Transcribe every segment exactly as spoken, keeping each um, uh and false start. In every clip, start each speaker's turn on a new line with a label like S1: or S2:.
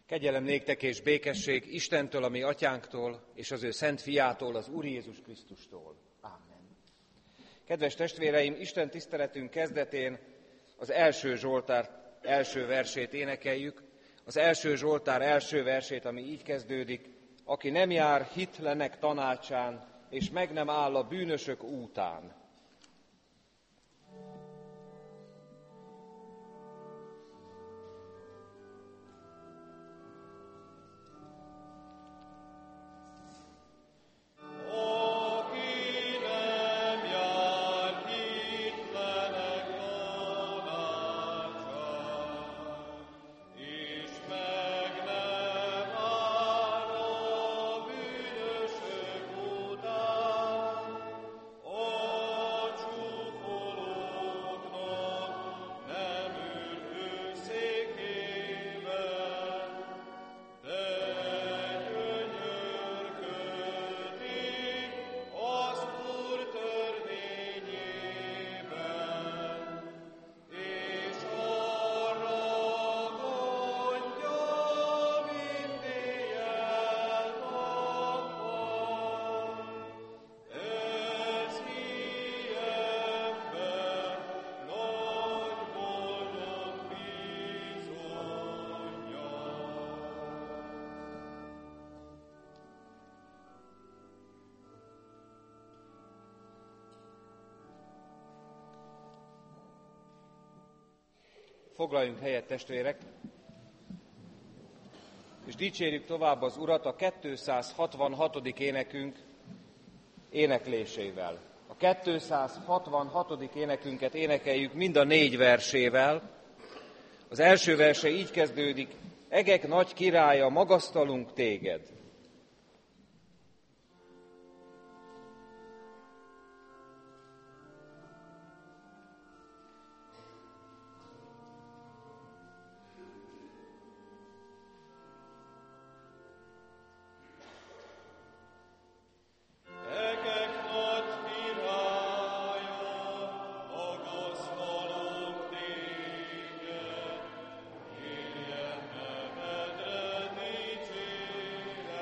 S1: Kegyelem néktek és békesség Istentől, a mi atyánktól, és az ő szent fiától, az Úr Jézus Krisztustól. Amen. Kedves testvéreim, Isten tiszteletünk kezdetén az első Zsoltár első versét énekeljük. Az első Zsoltár első versét, ami így kezdődik: aki nem jár hitlenek tanácsán, és meg nem áll a bűnösök útán. Foglaljunk helyet, testvérek, és dicsérjük tovább az Urat a kétszázhatvanhatodik énekünk éneklésével. A kétszázhatvanhatodik énekünket énekeljük mind a négy versével. Az első verse így kezdődik: egek nagy királya, magasztalunk téged.
S2: Yeah.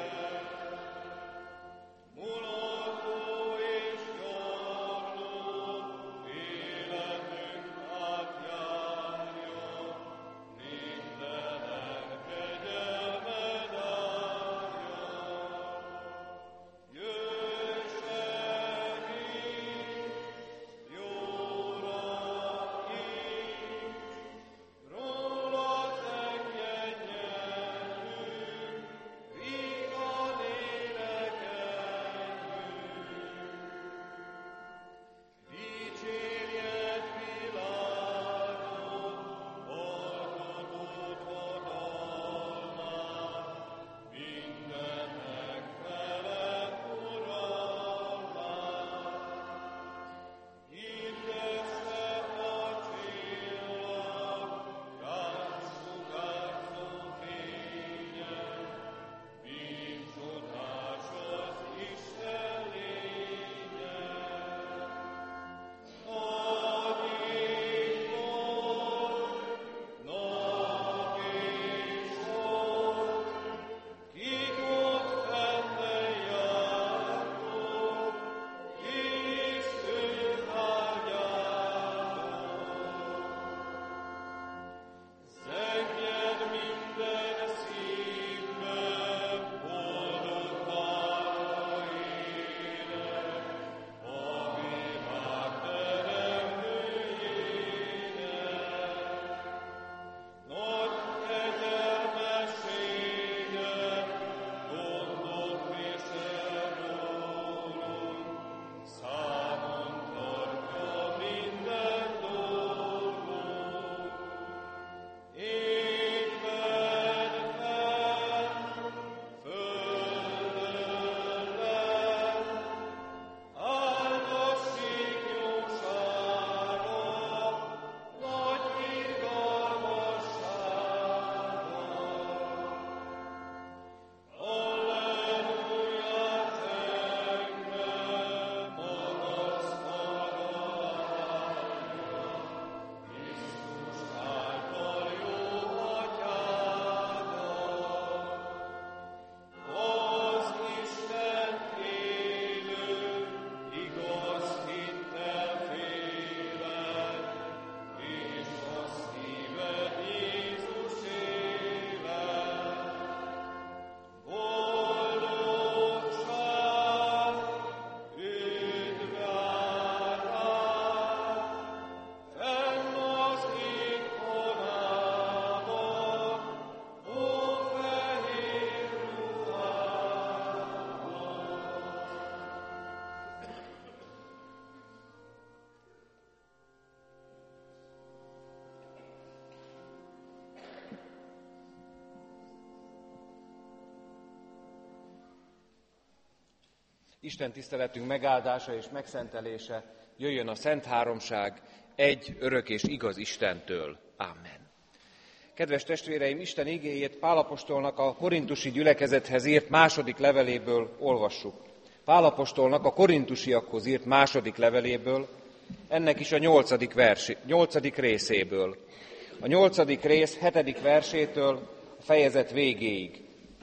S1: Isten tiszteletünk megáldása és megszentelése jöjjön a Szent Háromság egy örök és igaz Istentől. Amen. Kedves testvéreim, Isten igéjét Pál apostolnak a korintusi gyülekezethez írt második leveléből olvassuk. Pál apostolnak a korintusiakhoz írt második leveléből, ennek is a nyolcadik, versi, nyolcadik részéből. A nyolcadik rész hetedik versétől a fejezet végéig.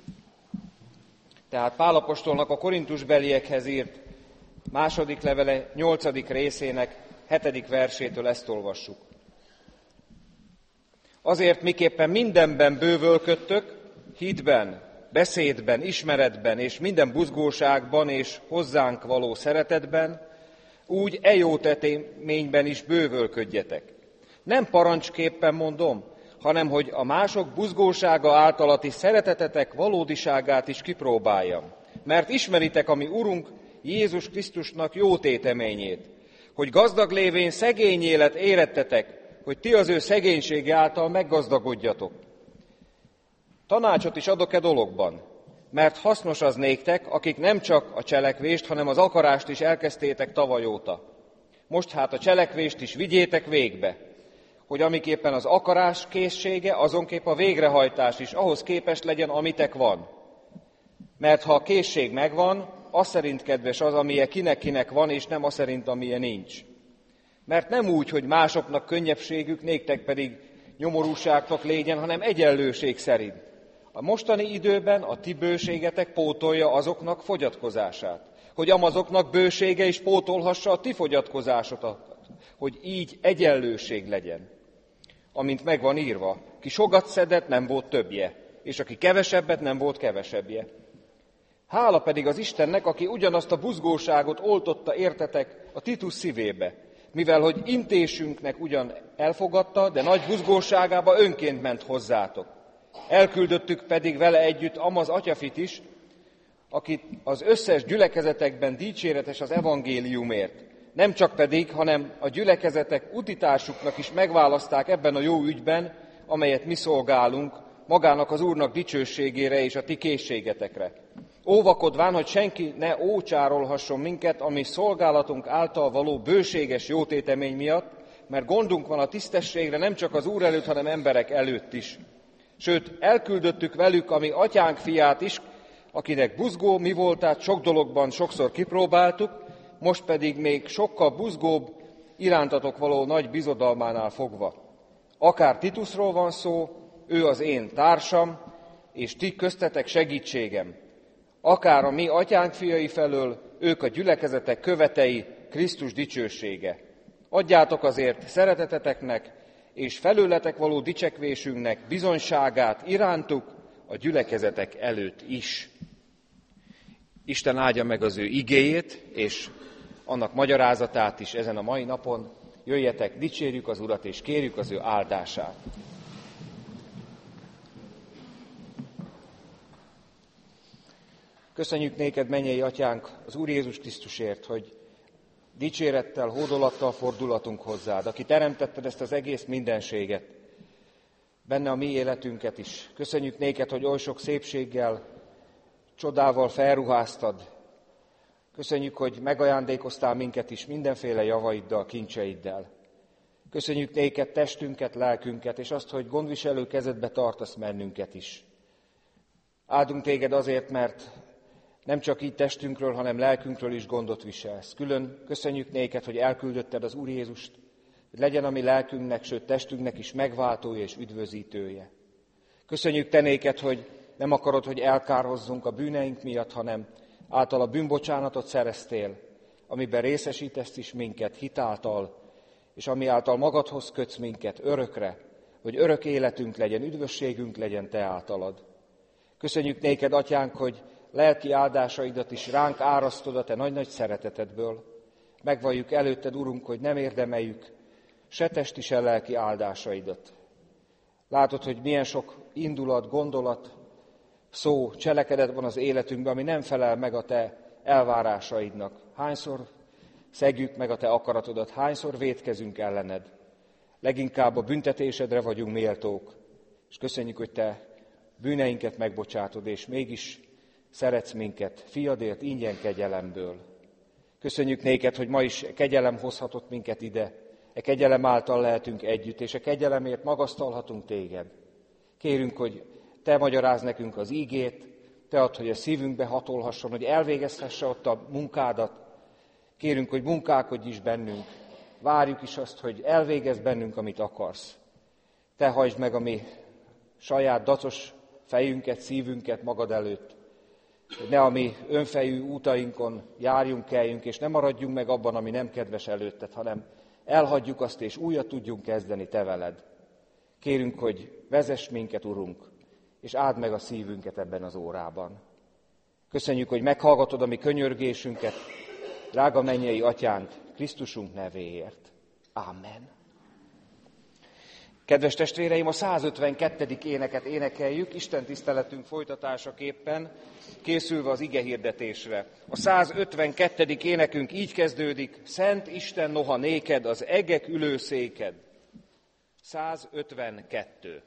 S1: Tehát Pál apostolnak a korintusbeliekhez írt második levele nyolcadik részének hetedik versétől ezt olvassuk. Azért miképpen mindenben bővölködtök, hitben, beszédben, ismeretben és minden buzgóságban és hozzánk való szeretetben, úgy e jó tetteményben is bővölködjetek. Nem parancsképpen mondom, hanem hogy a mások buzgósága általati szeretetetek valódiságát is kipróbáljam. Mert ismeritek a mi Urunk Jézus Krisztusnak jó téteményét, hogy gazdag lévén szegény élet érettetek, hogy ti az ő szegénysége által meggazdagodjatok. Tanácsot is adok e dologban, mert hasznos az néktek, akik nem csak a cselekvést, hanem az akarást is elkezdtétek tavaly óta. Most hát a cselekvést is vigyétek végbe, hogy amiképpen az akarás készsége, azonképp a végrehajtás is ahhoz képest legyen, amitek van. Mert ha a készség megvan, az szerint kedves az, amilyen kinek-kinek van, és nem az szerint, amilyen nincs. Mert nem úgy, hogy másoknak könnyebbségük, néktek pedig nyomorúságtok légyen, hanem egyenlőség szerint. A mostani időben a ti bőségetek pótolja azoknak fogyatkozását, hogy amazoknak bősége is pótolhassa a ti fogyatkozásotokat, hogy így egyenlőség legyen. Amint meg van írva, ki sokat szedett, nem volt többje, és aki kevesebbet, nem volt kevesebbje. Hála pedig az Istennek, aki ugyanazt a buzgóságot oltotta értetek a Titus szívébe, mivel hogy intésünknek ugyan elfogadta, de nagy buzgóságába önként ment hozzátok. Elküldöttük pedig vele együtt Amaz atyafit is, akit az összes gyülekezetekben dicséretes az evangéliumért. Nem csak pedig, hanem a gyülekezetek utitársuknak is megválaszták ebben a jó ügyben, amelyet mi szolgálunk, magának az Úrnak dicsőségére és a ti készségetekre. Óvakodván, hogy senki ne ócsárolhasson minket, ami szolgálatunk által való bőséges jótétemény miatt, mert gondunk van a tisztességre nem csak az Úr előtt, hanem emberek előtt is. Sőt, elküldöttük velük a mi atyánk fiát is, akinek buzgó mi voltát sok dologban sokszor kipróbáltuk, most pedig még sokkal buzgóbb irántatok való nagy bizodalmánál fogva. Akár Titusról van szó, ő az én társam, és ti köztetek segítségem. Akár a mi atyánk fiai felől, ők a gyülekezetek követei, Krisztus dicsősége. Adjátok azért szereteteteknek és felőletek való dicsekvésünknek bizonyságát irántuk a gyülekezetek előtt is. Isten áldja meg az ő igéjét, és annak magyarázatát is ezen a mai napon. Jöjjetek, dicsérjük az Urat, és kérjük az ő áldását. Köszönjük néked, mennyei atyánk, az Úr Jézus Krisztusért, hogy dicsérettel, hódolattal fordulatunk hozzád, aki teremtetted ezt az egész mindenséget, benne a mi életünket is. Köszönjük néked, hogy oly sok szépséggel, csodával felruháztad. Köszönjük, hogy megajándékoztál minket is mindenféle javaiddal, kincseiddel. Köszönjük néked testünket, lelkünket, és azt, hogy gondviselő kezedbe tartasz bennünket is. Áldunk téged azért, mert nem csak így testünkről, hanem lelkünkről is gondot viselsz. Külön köszönjük néked, hogy elküldötted az Úr Jézust, hogy legyen a mi lelkünknek, sőt testünknek is megváltója és üdvözítője. Köszönjük te néked, hogy nem akarod, hogy elkárhozzunk a bűneink miatt, hanem által a bűnbocsánatot szereztél, amiben részesítesz is minket hitáltal, és ami által magadhoz kötsz minket örökre, hogy örök életünk legyen, üdvösségünk legyen te általad. Köszönjük néked, atyánk, hogy lelki áldásaidat is ránk árasztod a te nagy-nagy szeretetedből. Megvalljuk előtted, Urunk, hogy nem érdemeljük se testi, se lelki áldásaidat. Látod, hogy milyen sok indulat, gondolat, szó, cselekedet van az életünkben, ami nem felel meg a te elvárásaidnak. Hányszor szegjük meg a te akaratodat, hányszor vétkezünk ellened. Leginkább a büntetésedre vagyunk méltók, és köszönjük, hogy te bűneinket megbocsátod, és mégis szeretsz minket, fiadért ingyen kegyelemből. Köszönjük néked, hogy ma is kegyelem hozhatott minket ide, e kegyelem által lehetünk együtt, és a kegyelemért magasztalhatunk téged. Kérünk, hogy te magyarázz nekünk az ígét, te add, hogy a szívünkbe hatolhasson, hogy elvégezhesse ott a munkádat. Kérünk, hogy munkálkodj is bennünk, várjuk is azt, hogy elvégezz bennünk, amit akarsz. Te hajtsd meg a mi saját dacos fejünket, szívünket magad előtt, hogy ne a mi önfejű útainkon járjunk, kelljünk, és ne maradjunk meg abban, ami nem kedves előtted, hanem elhagyjuk azt, és újat tudjunk kezdeni te veled. Kérünk, hogy vezess minket, Urunk, és áld meg a szívünket ebben az órában. Köszönjük, hogy meghallgatod a mi könyörgésünket, drága mennyei Atyánk, Krisztusunk nevéért. Amen. Kedves testvéreim, a százötvenkettedik éneket énekeljük, Isten tiszteletünk folytatásaképpen, készülve az igehirdetésre. A százötvenkettedik énekünk így kezdődik: Szent Isten, noha néked az egek ülőszéked. százötvenkettő.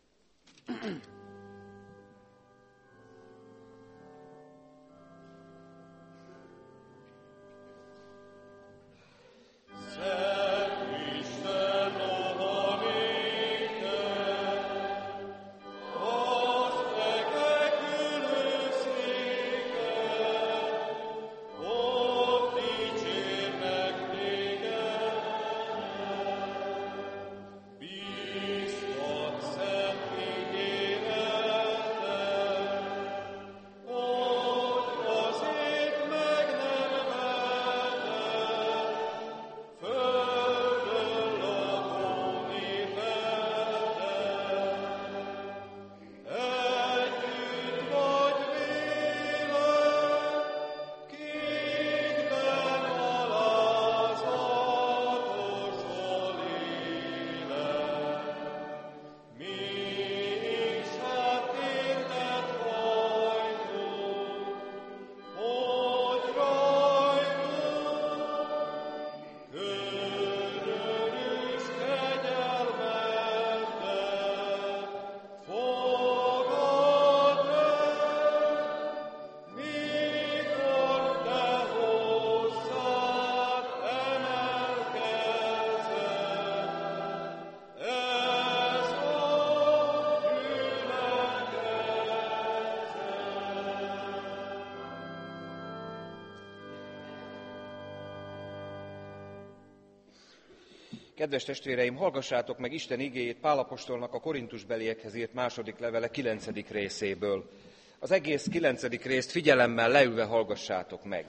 S1: Kedves testvéreim, hallgassátok meg Isten igéjét Pál apostolnak a korintusbeliekhez írt második levele kilencedik részéből. Az egész kilencedik részt figyelemmel leülve hallgassátok meg.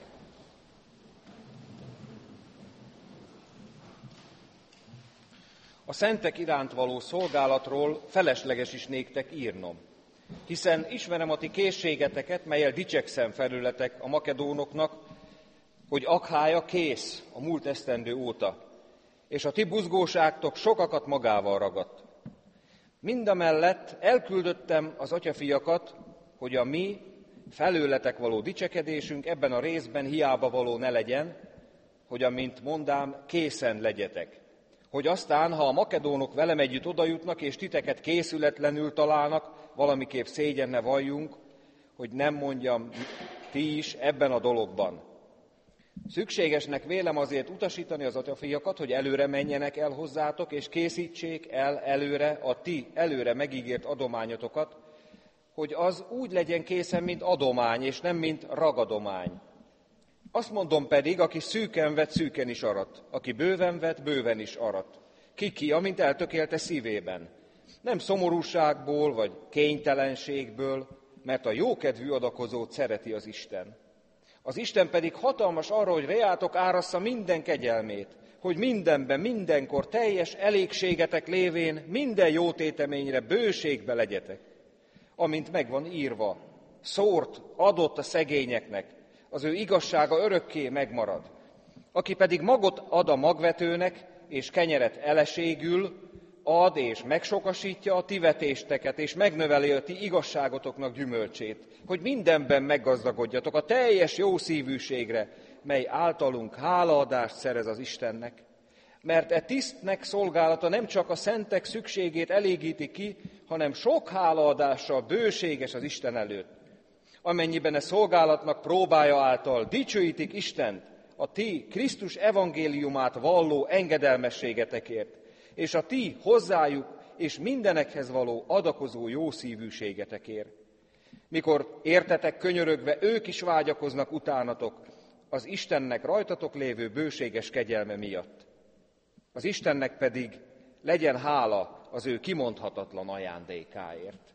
S1: A szentek iránt való szolgálatról felesleges is néktek írnom, hiszen ismerem a ti készségeteket, melyel dicsekszem felületek a makedónoknak, hogy Akhája kész a múlt esztendő óta, és a ti buzgóságtok sokakat magával ragadt. Mindamellett elküldöttem az atyafiakat, hogy a mi felőletek való dicsekedésünk ebben a részben hiába való ne legyen, hogy amint mondám, készen legyetek. Hogy aztán, ha a makedónok velem együtt odajutnak, és titeket készületlenül találnak, valamiképp szégyenne valljunk, hogy nem mondjam ti is ebben a dologban. Szükségesnek vélem azért utasítani az atyafiakat, hogy előre menjenek el hozzátok, és készítsék el előre a ti előre megígért adományotokat, hogy az úgy legyen készen, mint adomány, és nem mint ragadomány. Azt mondom pedig, aki szűken vett, szűken is arat, aki bőven vett, bőven is arat. Ki-ki, amint eltökélte szívében. Nem szomorúságból, vagy kénytelenségből, mert a jókedvű adakozót szereti az Isten. Az Isten pedig hatalmas arra, hogy reátok árassza minden kegyelmét, hogy mindenben, mindenkor teljes elégségetek lévén minden jó téteményre bőségbe legyetek. Amint megvan írva, szórt adott a szegényeknek, az ő igazsága örökké megmarad. Aki pedig magot ad a magvetőnek, és kenyeret eleségül, ad és megsokasítja a ti vetésteket, és megnöveli a ti igazságotoknak gyümölcsét, hogy mindenben meggazdagodjatok a teljes jószívűségre, mely általunk hálaadást szerez az Istennek. Mert e tisztnek szolgálata nem csak a szentek szükségét elégíti ki, hanem sok hálaadással bőséges az Isten előtt. amennyiben e szolgálatnak próbája által dicsőítik Istent a ti Krisztus evangéliumát valló engedelmességetekért, és a ti hozzájuk és mindenekhez való adakozó jószívűségetekért. Mikor értetek könyörögve, ők is vágyakoznak utánatok az Istennek rajtatok lévő bőséges kegyelme miatt. Az Istennek pedig legyen hála az ő kimondhatatlan ajándékáért.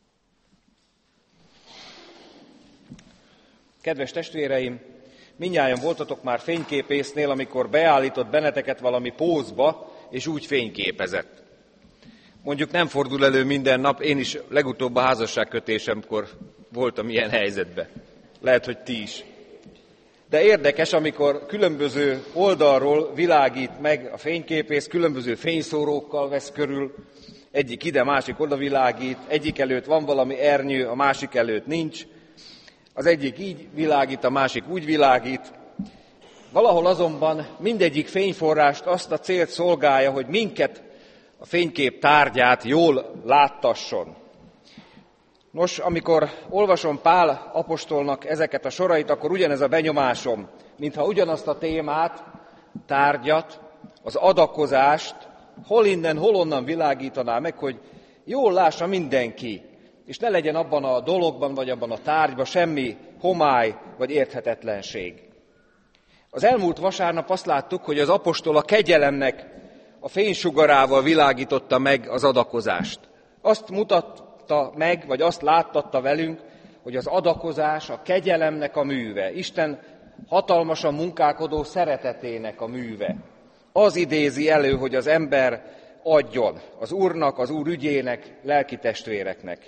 S1: Kedves testvéreim, mindnyájan voltatok már fényképésznél, amikor beállított benneteket valami pózba, és úgy fényképezett. Mondjuk nem fordul elő minden nap, én is legutóbb a házasságkötésemkor voltam ilyen helyzetben. Lehet, hogy ti is. De érdekes, amikor különböző oldalról világít meg a fényképész, különböző fényszórókkal vesz körül, egyik ide, másik oda világít, egyik előtt van valami ernyő, a másik előtt nincs, az egyik így világít, a másik úgy világít. Valahol azonban mindegyik fényforrást azt a célt szolgálja, hogy minket, a fénykép tárgyát jól láttasson. Nos, amikor olvasom Pál apostolnak ezeket a sorait, akkor ugyanez a benyomásom, mintha ugyanazt a témát, tárgyat, az adakozást, hol innen, hol onnan világítaná meg, hogy jól lássa mindenki, és ne legyen abban a dologban, vagy abban a tárgyban semmi homály, vagy érthetetlenség. Az elmúlt vasárnap azt láttuk, hogy az apostol a kegyelemnek a fénysugarával világította meg az adakozást. Azt mutatta meg, vagy azt láttatta velünk, hogy az adakozás a kegyelemnek a műve, Isten hatalmasan munkálkodó szeretetének a műve. Az idézi elő, hogy az ember adjon az Úrnak, az Úr ügyének, lelki testvéreknek.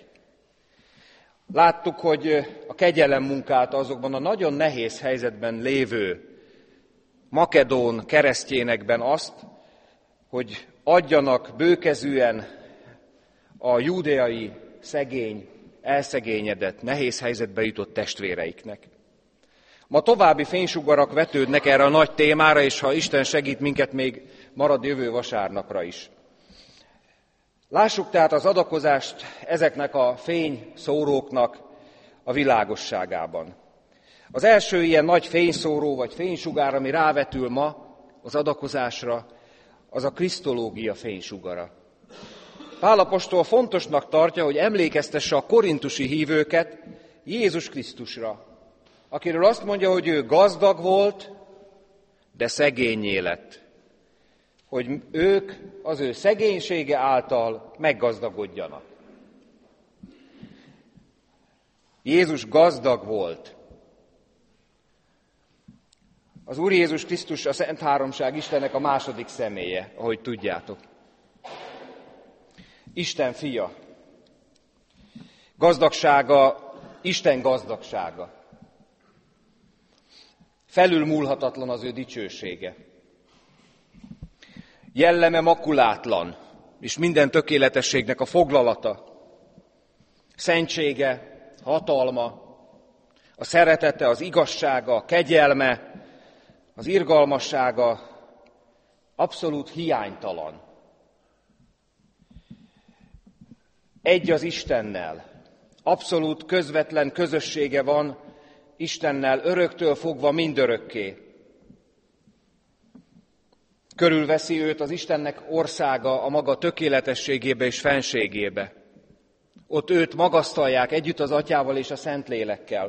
S1: Láttuk, hogy a kegyelem munkálta azokban a nagyon nehéz helyzetben lévő makedón keresztjénekben azt, hogy adjanak bőkezűen a júdeai szegény, elszegényedett, nehéz helyzetbe jutott testvéreiknek. Ma további fénysugarak vetődnek erre a nagy témára, és ha Isten segít minket, még marad jövő vasárnapra is. Lássuk tehát az adakozást ezeknek a fényszóróknak a világosságában. Az első ilyen nagy fényszóró vagy fénysugár, ami rávetül ma az adakozásra, az a krisztológia fénysugara. Pál apostol fontosnak tartja, hogy emlékeztesse a korintusi hívőket Jézus Krisztusra, akiről azt mondja, hogy ő gazdag volt, de szegénnyé lett. Hogy ők az ő szegénysége által meggazdagodjanak. Jézus gazdag volt. Az Úr Jézus Krisztus a Szent Háromság Istennek a második személye, ahogy tudjátok. Isten fia. Gazdagsága, Isten gazdagsága. Felülmúlhatatlan az ő dicsősége. Jelleme makulátlan, és minden tökéletességnek a foglalata. Szentsége, hatalma, a szeretete, az igazsága, a kegyelme, az irgalmassága abszolút hiánytalan. Egy az Istennel, abszolút közvetlen közössége van Istennel öröktől fogva mindörökké. Körülveszi őt az Istennek országa a maga tökéletességébe és fenségébe. Ott őt magasztalják együtt az Atyával és a Szentlélekkel.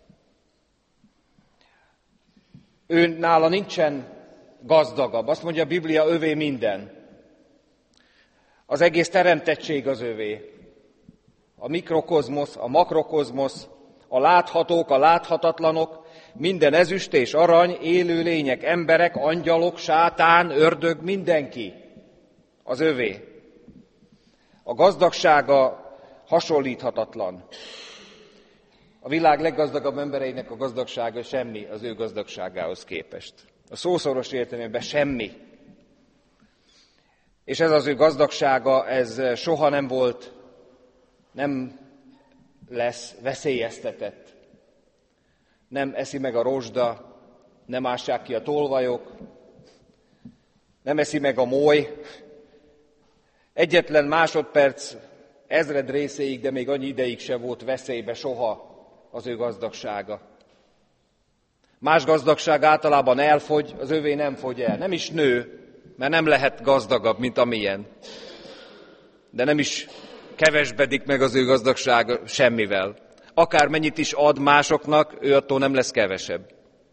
S1: Ő nála nincsen gazdagabb. Azt mondja a Biblia, övé minden. Az egész teremtettség az övé. A mikrokozmosz, a makrokozmosz, a láthatók, a láthatatlanok, minden ezüst és arany, élő lények, emberek, angyalok, sátán, ördög, mindenki az övé. A gazdagsága hasonlíthatatlan. A világ leggazdagabb embereinek a gazdagsága semmi az ő gazdagságához képest. A szószoros értelmében semmi. És ez az ő gazdagsága, ez soha nem volt, nem lesz veszélyeztetett. Nem eszi meg a rozsda, nem ássák ki a tolvajok, nem eszi meg a moly. Egyetlen másodperc ezred részéig, de még annyi ideig se volt veszélybe soha az ő gazdagsága. Más gazdagság általában elfogy, az övé nem fogy el. Nem is nő, mert nem lehet gazdagabb, mint amilyen. De nem is kevesbedik meg az ő gazdagsága semmivel. Akármennyit is ad másoknak, ő attól nem lesz kevesebb.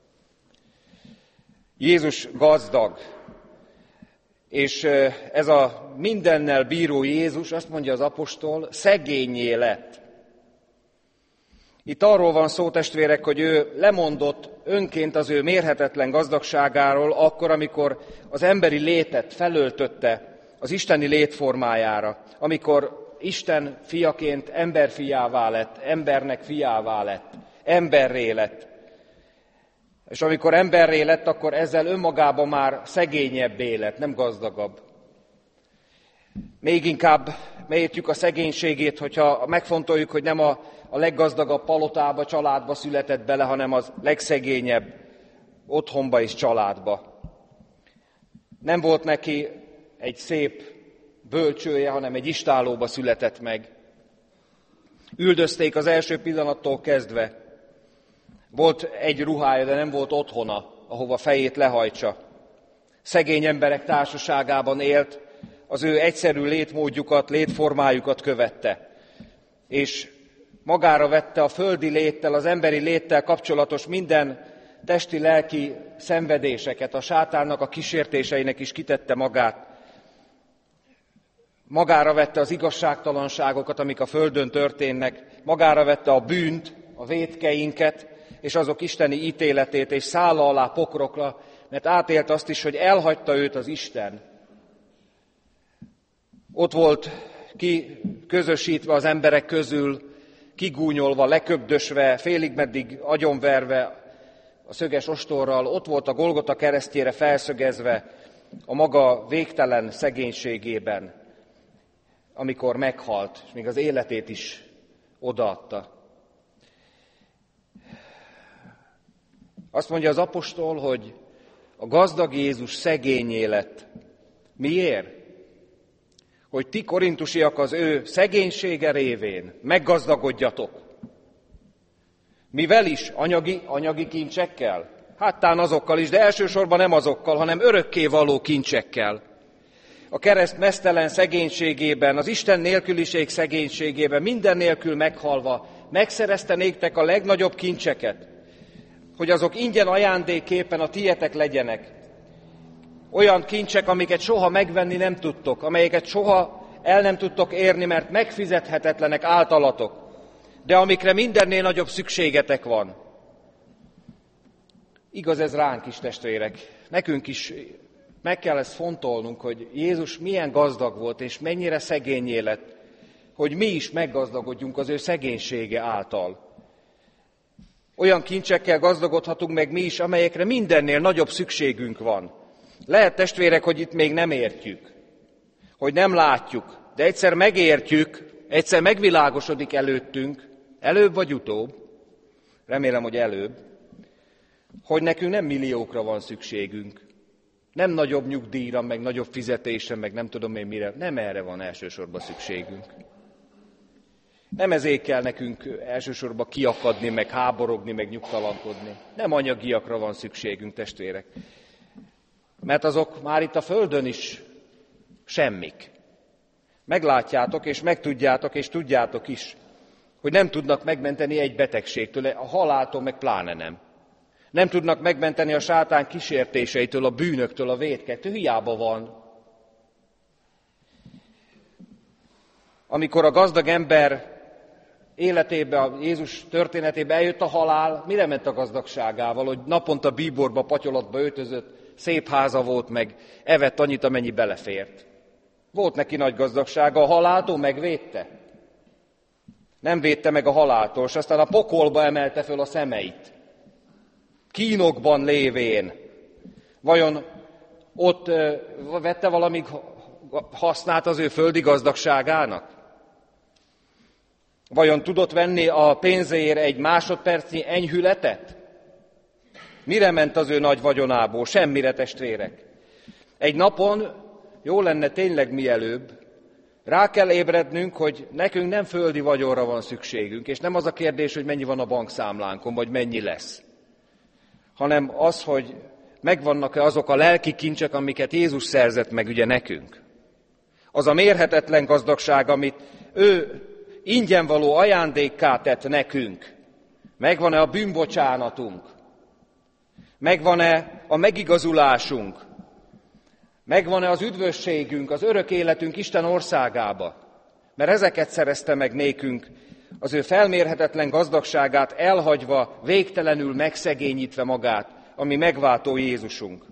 S1: Jézus gazdag, és ez a mindennel bíró Jézus, azt mondja az apostol, szegénnyé lett. Itt arról van szó, testvérek, hogy ő lemondott önként az ő mérhetetlen gazdagságáról, akkor, amikor az emberi létet felöltötte az isteni létformájára, amikor Isten fiaként emberfiává lett, embernek fiává lett, emberré lett. És amikor emberré lett, akkor ezzel önmagában már szegényebbé lett, nem gazdagabb. Még inkább megértjük a szegénységét, hogyha megfontoljuk, hogy nem a, a leggazdagabb palotába, családba született bele, hanem az legszegényebb otthonba és családba. Nem volt neki egy szép bölcsője, hanem egy istállóba született meg. Üldözték az első pillanattól kezdve. Volt egy ruhája, de nem volt otthona, ahova fejét lehajtsa. Szegény emberek társaságában élt, az ő egyszerű létmódjukat, létformájukat követte. És magára vette a földi léttel, az emberi léttel kapcsolatos minden testi-lelki szenvedéseket, a sátánnak a kísértéseinek is kitette magát. Magára vette az igazságtalanságokat, amik a földön történnek, magára vette a bűnt, a vétkeinket, és azok isteni ítéletét, és szálla alá pokrokra, mert átélt azt is, hogy elhagyta őt az Isten. Ott volt ki közösítve az emberek közül, kigúnyolva, leköbdösve, félig meddig agyonverve a szöges ostorral, ott volt a Golgota keresztjére felszögezve a maga végtelen szegénységében, amikor meghalt, és még az életét is odaadta. Azt mondja az apostol, hogy a gazdag Jézus szegénnyé lett. Miért? Hogy ti, korintusiak, az ő szegénysége révén meggazdagodjatok. Mivel is? Anyagi, anyagi kincsekkel? Hát tán azokkal is, de elsősorban nem azokkal, hanem örökkévaló kincsekkel. A kereszt meztelen szegénységében, az Isten nélküliség szegénységében, minden nélkül meghalva, megszerezte néktek a legnagyobb kincseket, hogy azok ingyen ajándékképpen a tietek legyenek. Olyan kincsek, amiket soha megvenni nem tudtok, amelyeket soha el nem tudtok érni, mert megfizethetetlenek általatok, de amikre mindennél nagyobb szükségetek van. Igaz ez ránk is, testvérek. Nekünk is meg kell ezt fontolnunk, hogy Jézus milyen gazdag volt, és mennyire szegénnyé lett, hogy mi is meggazdagodjunk az ő szegénysége által. Olyan kincsekkel gazdagodhatunk meg mi is, amelyekre mindennél nagyobb szükségünk van. Lehet, testvérek, hogy itt még nem értjük, hogy nem látjuk, de egyszer megértjük, egyszer megvilágosodik előttünk, előbb vagy utóbb, remélem, hogy előbb, hogy nekünk nem milliókra van szükségünk, nem nagyobb nyugdíjra, meg nagyobb fizetésre, meg nem tudom én mire, nem erre van elsősorban szükségünk. Nem ezért kell nekünk elsősorban kiakadni, meg háborogni, meg nyugtalankodni. Nem anyagiakra van szükségünk, testvérek. Mert azok már itt a földön is semmik. Meglátjátok, és megtudjátok, és tudjátok is, hogy nem tudnak megmenteni egy betegségtől, a haláltól meg pláne nem. Nem tudnak megmenteni a sátán kísértéseitől, a bűnöktől, a vétkettől, hiába van. Amikor a gazdag ember életébe, a Jézus történetébe eljött a halál, mire ment a gazdagságával, hogy naponta bíborba, patyolatba öltözött, szép háza volt, meg evett annyit, amennyi belefért. Volt neki nagy gazdagsága, a haláltól megvédte. Nem védte meg a haláltól, és aztán a pokolba emelte föl a szemeit. Kínokban lévén. Vajon ott vette valami hasznát az ő földi gazdagságának? Vajon tudott venni a pénzéért egy másodpercnyi enyhületet? Mire ment az ő nagy vagyonából? Semmire, testvérek. Egy napon jó lenne tényleg mielőbb Rá kell ébrednünk, hogy nekünk nem földi vagyonra van szükségünk, és nem az a kérdés, hogy mennyi van a bankszámlánkon, vagy mennyi lesz, hanem az, hogy megvannak-e azok a lelki kincsek, amiket Jézus szerzett meg ugye nekünk. Az a mérhetetlen gazdagság, amit ő ingyen való ajándékká tett nekünk. Megvan-e a bűnbocsánatunk? Megvan-e a megigazulásunk? Megvan-e az üdvösségünk, az örök életünk Isten országába? Mert ezeket szerezte meg nékünk, az ő felmérhetetlen gazdagságát elhagyva, végtelenül megszegényítve magát, ami megváltó Jézusunk.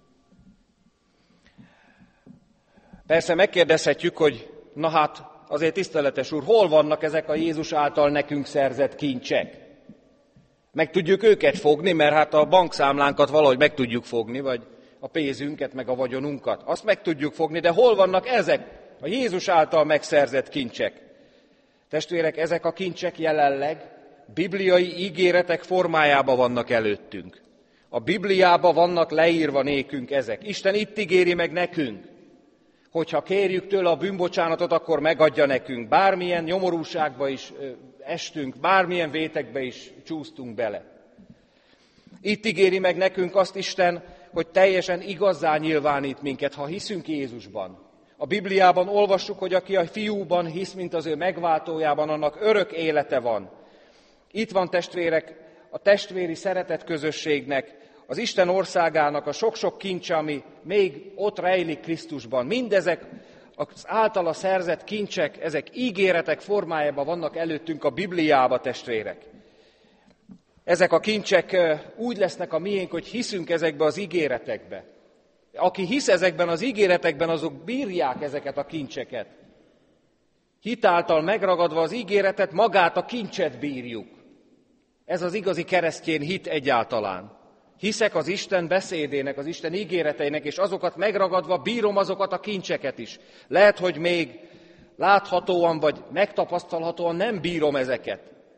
S1: Persze megkérdezhetjük, hogy na hát, azért tiszteletes úr, hol vannak ezek a Jézus által nekünk szerzett kincsek? Meg tudjuk őket fogni, mert hát a bankszámlánkat valahogy meg tudjuk fogni, vagy a pénzünket, meg a vagyonunkat. Azt meg tudjuk fogni, de hol vannak ezek a Jézus által megszerzett kincsek? Testvérek, ezek a kincsek jelenleg bibliai ígéretek formájában vannak előttünk. A Bibliában vannak leírva nékünk ezek. Isten itt ígéri meg nekünk, hogyha kérjük tőle a bűnbocsánatot, akkor megadja nekünk. Bármilyen nyomorúságba is estünk, bármilyen vétekbe is csúsztunk bele. Itt ígéri meg nekünk azt Isten, hogy teljesen igazzá nyilvánít minket, ha hiszünk Jézusban. A Bibliában olvassuk, hogy aki a fiúban hisz, mint az ő megváltójában, annak örök élete van. Itt van, testvérek, a testvéri szeretet közösségnek, az Isten országának a sok-sok kincse, ami még ott rejlik Krisztusban. Mindezek az általa szerzett kincsek, ezek ígéretek formájában vannak előttünk a Bibliába, testvérek. Ezek a kincsek úgy lesznek a miénk, hogy hiszünk ezekbe az ígéretekbe. Aki hisz ezekben az ígéretekben, azok bírják ezeket a kincseket. Hitáltal megragadva az ígéretet, magát a kincset bírjuk. Ez az igazi keresztény hit egyáltalán. Hiszek az Isten beszédének, az Isten ígéreteinek, és azokat megragadva bírom azokat a kincseket is. Lehet, hogy még láthatóan vagy megtapasztalhatóan nem bírom ezeket,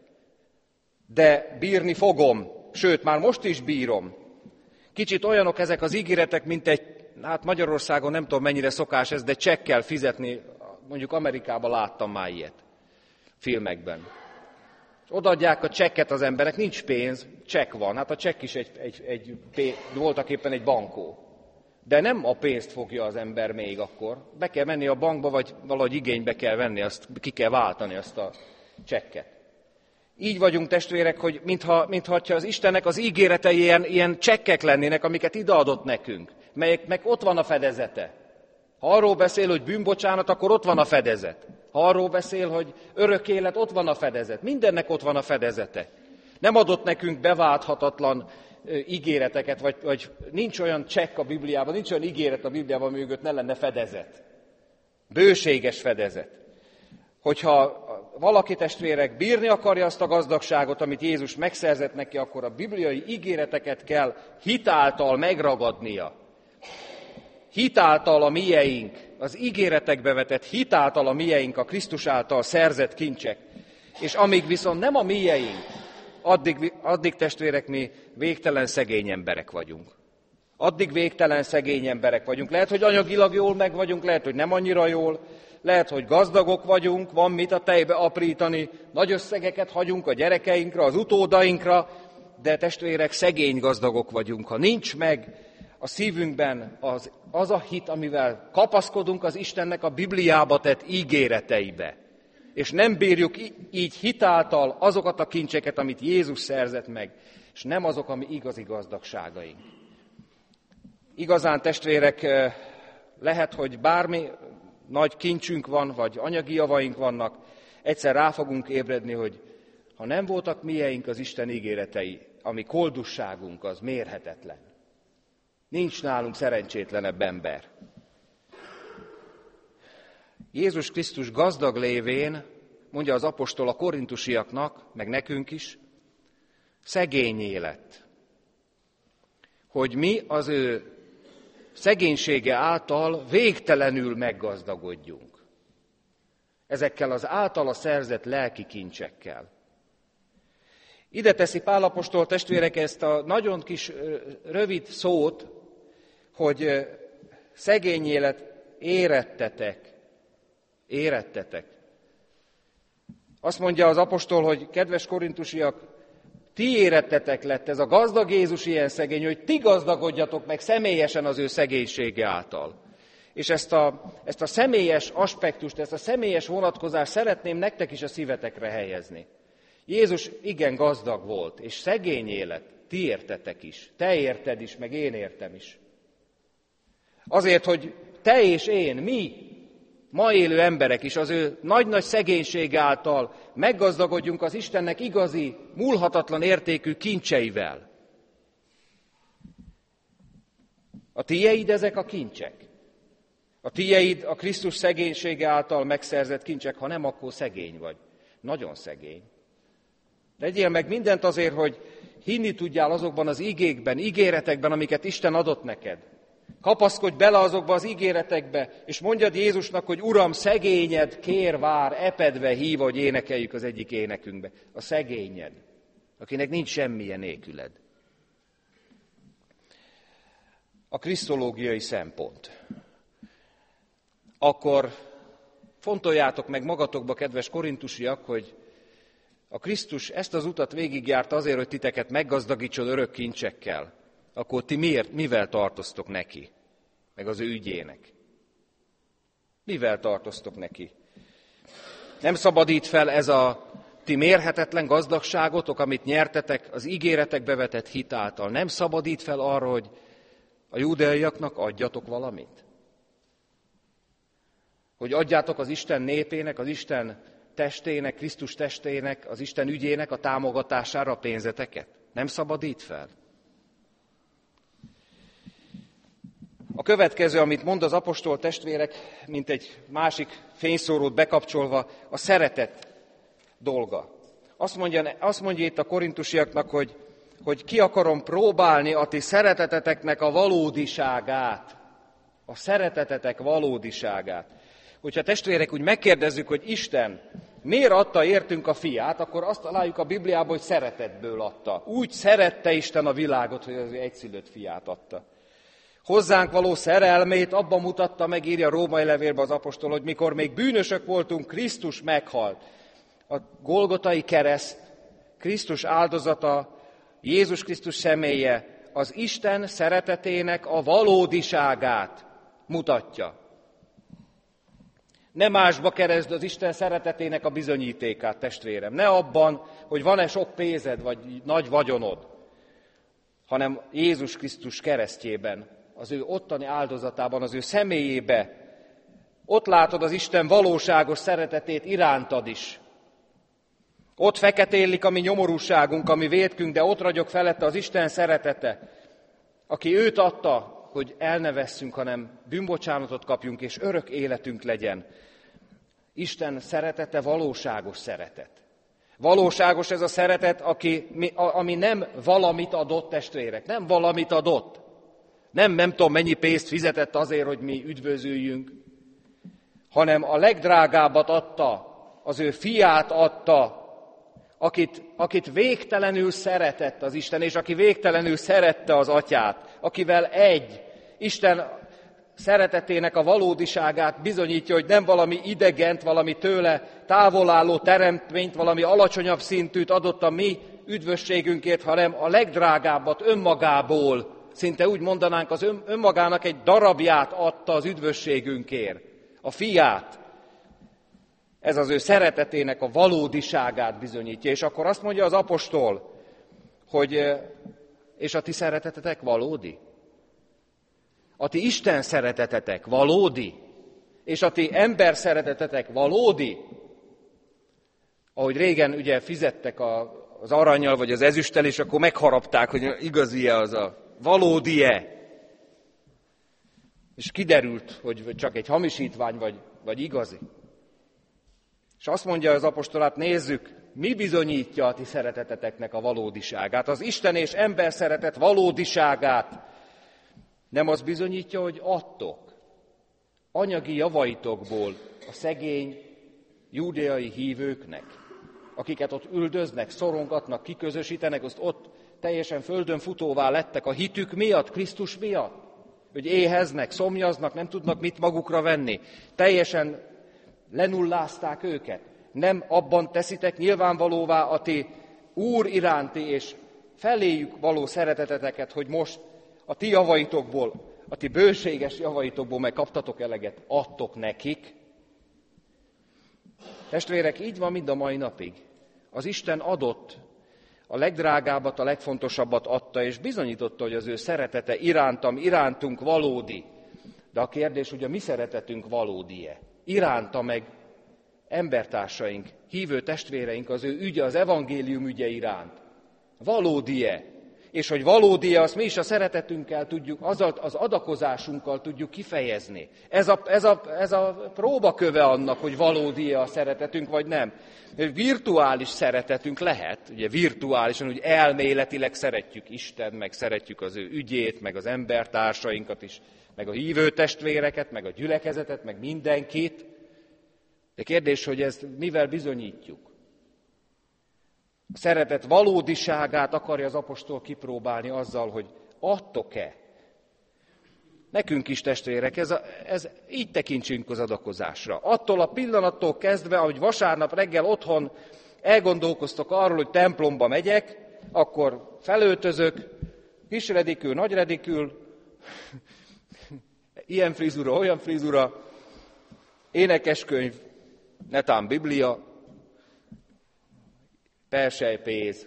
S1: de bírni fogom, sőt, már most is bírom. Kicsit olyanok ezek az ígéretek, mint egy, hát Magyarországon nem tudom mennyire szokás ez, de csekkel fizetni, mondjuk Amerikában láttam már ilyet, filmekben. Odaadják a csekket az emberek, nincs pénz, csekk van, hát a csekk is egy, egy, egy, egy, voltak éppen egy bankó. De nem a pénzt fogja az ember még akkor, be kell menni a bankba, vagy valahogy igénybe kell venni, azt ki kell váltani azt a csekket. Így vagyunk, testvérek, hogy mintha, mintha az Istennek az ígéretei ilyen, ilyen csekkek lennének, amiket ideadott nekünk, melyeknek ott van a fedezete. Ha arról beszél, hogy bűnbocsánat, akkor ott van a fedezet. Ha arról beszél, hogy örök élet, ott van a fedezet. Mindennek ott van a fedezete. Nem adott nekünk beválthatatlan ígéreteket, vagy, vagy nincs olyan csekk a Bibliában, nincs olyan ígéret a Bibliában, mögött ne lenne fedezet. Bőséges fedezet. Hogyha valaki, testvérek, bírni akarja azt a gazdagságot, amit Jézus megszerzett neki, akkor a bibliai ígéreteket kell hitáltal megragadnia. Hitáltal a mieink, az ígéretekbe vetett hitáltal a mieink, a Krisztus által szerzett kincsek. És amíg viszont nem a mieink, addig, addig testvérek, mi végtelen szegény emberek vagyunk. Addig végtelen szegény emberek vagyunk. Lehet, hogy anyagilag jól meg vagyunk, lehet, hogy nem annyira jól, lehet, hogy gazdagok vagyunk, van mit a tejbe aprítani, nagy összegeket hagyunk a gyerekeinkre, az utódainkra, de testvérek, szegény gazdagok vagyunk. Ha nincs meg a szívünkben az, az a hit, amivel kapaszkodunk az Istennek a Bibliába tett ígéreteibe, és nem bírjuk így hitáltal azokat a kincseket, amit Jézus szerzett meg, és nem azok, ami igazi gazdagságaink. Igazán, testvérek, lehet, hogy bármi nagy kincsünk van, vagy anyagi javaink vannak, egyszer rá fogunk ébredni, hogy ha nem voltak mieink az Isten ígéretei, ami koldusságunk az mérhetetlen. Nincs nálunk szerencsétlenebb ember. Jézus Krisztus gazdag lévén, mondja az apostol a korintusiaknak, meg nekünk is, szegényé lett. Hogy mi az ő szegénysége által végtelenül meggazdagodjunk. Ezekkel az általa szerzett lelki kincsekkel. Ide teszi Pál apostol, testvérek, ezt a nagyon kis rövid szót, hogy szegényé lett érettetek Érettetek. Azt mondja az apostol, hogy kedves korintusiak, ti érettetek lett ez a gazdag Jézus ilyen szegény, hogy ti gazdagodjatok meg személyesen az ő szegénysége által. És ezt a, ezt a személyes aspektust, ezt a személyes vonatkozást szeretném nektek is a szívetekre helyezni. Jézus igen gazdag volt, és szegény élet, ti értetek is, te érted is, meg én értem is. Azért, hogy te és én, mi, ma élő emberek is az ő nagy-nagy szegénysége által meggazdagodjunk az Istennek igazi, múlhatatlan értékű kincseivel. A tieid ezek a kincsek. A tieid a Krisztus szegénysége által megszerzett kincsek, ha nem, akkor szegény vagy. Nagyon szegény. Tegyél meg mindent azért, hogy hinni tudjál azokban az igékben, ígéretekben, amiket Isten adott neked. Kapaszkodj bele azokba az ígéretekbe, és mondjad Jézusnak, hogy Uram, szegényed kér, vár, epedve hív, hogy énekeljük az egyik énekünkbe. A szegényed, akinek nincs semmilyen nélküled. A krisztológiai szempont. Akkor fontoljátok meg magatokba, kedves korintusiak, hogy a Krisztus ezt az utat végigjárta azért, hogy titeket meggazdagítson örök kincsekkel. Akkor ti miért, mivel tartoztok neki, meg az ő ügyének? Mivel tartoztok neki? Nem szabadít fel ez a ti mérhetetlen gazdagságotok, amit nyertetek az ígéretekbe vetett hit által. Nem szabadít fel arra, hogy a júdeaiaknak adjatok valamit? Hogy adjátok az Isten népének, az Isten testének, Krisztus testének, az Isten ügyének a támogatására a pénzeteket? Nem szabadít fel? A következő, amit mond az apostol testvérek, mint egy másik fényszórót bekapcsolva, a szeretet dolga. Azt mondja, azt mondja itt a korintusiaknak, hogy, hogy ki akarom próbálni a ti szereteteteknek a valódiságát. A szeretetetek valódiságát. Hogyha testvérek úgy megkérdezzük, hogy Isten miért adta értünk a fiát, akkor azt találjuk a Bibliában, hogy szeretetből adta. Úgy szerette Isten a világot, hogy az ő egyszülött fiát adta. Hozzánk való szerelmét abban mutatta meg, írja a római levélben az apostol, hogy mikor még bűnösök voltunk, Krisztus meghalt. A Golgotai kereszt, Krisztus áldozata, Jézus Krisztus személye az Isten szeretetének a valódiságát mutatja. Ne másba keresd az Isten szeretetének a bizonyítékát, testvérem. Ne abban, hogy van-e sok pénzed, vagy nagy vagyonod, hanem Jézus Krisztus keresztjében, az ő ottani áldozatában, az ő személyébe. Ott látod az Isten valóságos szeretetét irántad is. Ott feketélik a mi nyomorúságunk, a mi vétkünk, de ott ragyog felette az Isten szeretete, aki őt adta, hogy el ne vesszünk, hanem bűnbocsánatot kapjunk, és örök életünk legyen. Isten szeretete valóságos szeretet. Valóságos ez a szeretet, aki, ami nem valamit adott, testvérek, nem valamit adott. Nem, nem tudom, mennyi pénzt fizetett azért, hogy mi üdvözüljünk, hanem a legdrágábbat adta, az ő fiát adta, akit, akit végtelenül szeretett az Isten, és aki végtelenül szerette az atyát, akivel egy. Isten szeretetének a valódiságát bizonyítja, hogy nem valami idegent, valami tőle távolálló teremtményt, valami alacsonyabb szintűt adott a mi üdvösségünkért, hanem a legdrágábbat önmagából, szinte úgy mondanánk, az ön, önmagának egy darabját adta az üdvösségünkért, a fiát. Ez az ő szeretetének a valódiságát bizonyítja. És akkor azt mondja az apostol, hogy és a ti szeretetetek valódi? A ti Isten szeretetetek valódi? És a ti ember szeretetetek valódi? Ahogy régen ugye fizettek a, az arannyal vagy az ezüsttel, és akkor megharapták, hogy igazi-e az a valódi-e. És kiderült, hogy csak egy hamisítvány vagy, vagy igazi. És azt mondja az apostolát, nézzük, mi bizonyítja a ti szereteteteknek a valódiságát, az Isten és ember szeretet valódiságát. Nem az bizonyítja, hogy adtok anyagi javaitokból a szegény júdeai hívőknek, akiket ott üldöznek, szorongatnak, kiközösítenek, azt ott teljesen földön futóvá lettek a hitük miatt, Krisztus miatt, hogy éheznek, szomjaznak, nem tudnak mit magukra venni, teljesen lenullázták őket. Nem abban teszitek nyilvánvalóvá a ti Úr iránti és feléjük való szereteteteket, hogy most a ti javaitokból, a ti bőséges javaitokból meg kaptatok eleget, adtok nekik. Testvérek, így van mind a mai napig. Az Isten adott, a legdrágábbat, a legfontosabbat adta, és bizonyította, hogy az ő szeretete irántam, irántunk valódi. De a kérdés, hogy a mi szeretetünk valódi-e? Iránta meg embertársaink, hívő testvéreink, az ő ügye, az evangélium ügye iránt. Valódi-e? És hogy valódi-e, azt mi is a szeretetünkkel tudjuk, azzal az adakozásunkkal tudjuk kifejezni. Ez a, ez a, ez a próbaköve annak, hogy valódi-e a szeretetünk, vagy nem. Virtuális szeretetünk lehet, ugye virtuálisan, úgy elméletileg szeretjük Isten, meg szeretjük az ő ügyét, meg az embertársainkat is, meg a hívő testvéreket, meg a gyülekezetet, meg mindenkit. De kérdés, hogy ezt mivel bizonyítjuk? A szeretet valódiságát akarja az apostol kipróbálni azzal, hogy adtok-e? Nekünk is, testvérek, ez, a, ez így tekintsünk az adakozásra. Attól a pillanattól kezdve, ahogy vasárnap reggel otthon elgondolkoztok arról, hogy templomba megyek, akkor felöltözök, kisredikül, nagyredikül, ilyen frizura, olyan frizura, énekeskönyv, netán Biblia, perselypénz.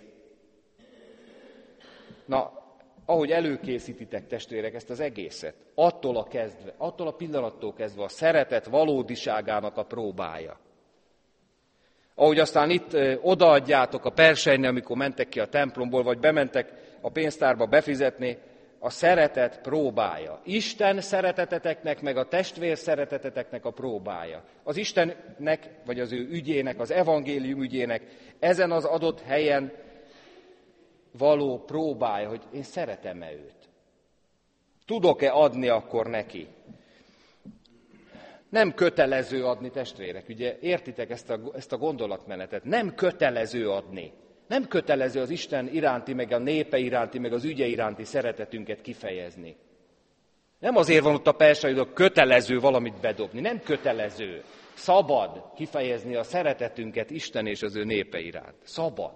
S1: Na, ahogy előkészítitek, testvérek, ezt az egészet, attól a, kezdve, attól a pillanattól kezdve a szeretet valódiságának a próbája. Ahogy aztán itt ö, odaadjátok a perselynél, amikor mentek ki a templomból, vagy bementek a pénztárba befizetni, a szeretet próbája. Isten szereteteteknek, meg a testvér szereteteteknek a próbája. Az Istennek, vagy az ő ügyének, az evangélium ügyének ezen az adott helyen való próbája, hogy én szeretem-e őt. Tudok-e adni akkor neki? Nem kötelező adni, testvérek, ugye értitek ezt a, ezt a gondolatmenetet? Nem kötelező adni. Nem kötelező az Isten iránti, meg a népe iránti, meg az ügye iránti szeretetünket kifejezni. Nem azért van ott a persely, hogy kötelező valamit bedobni. Nem kötelező. Szabad kifejezni a szeretetünket Isten és az ő népe iránt. Szabad.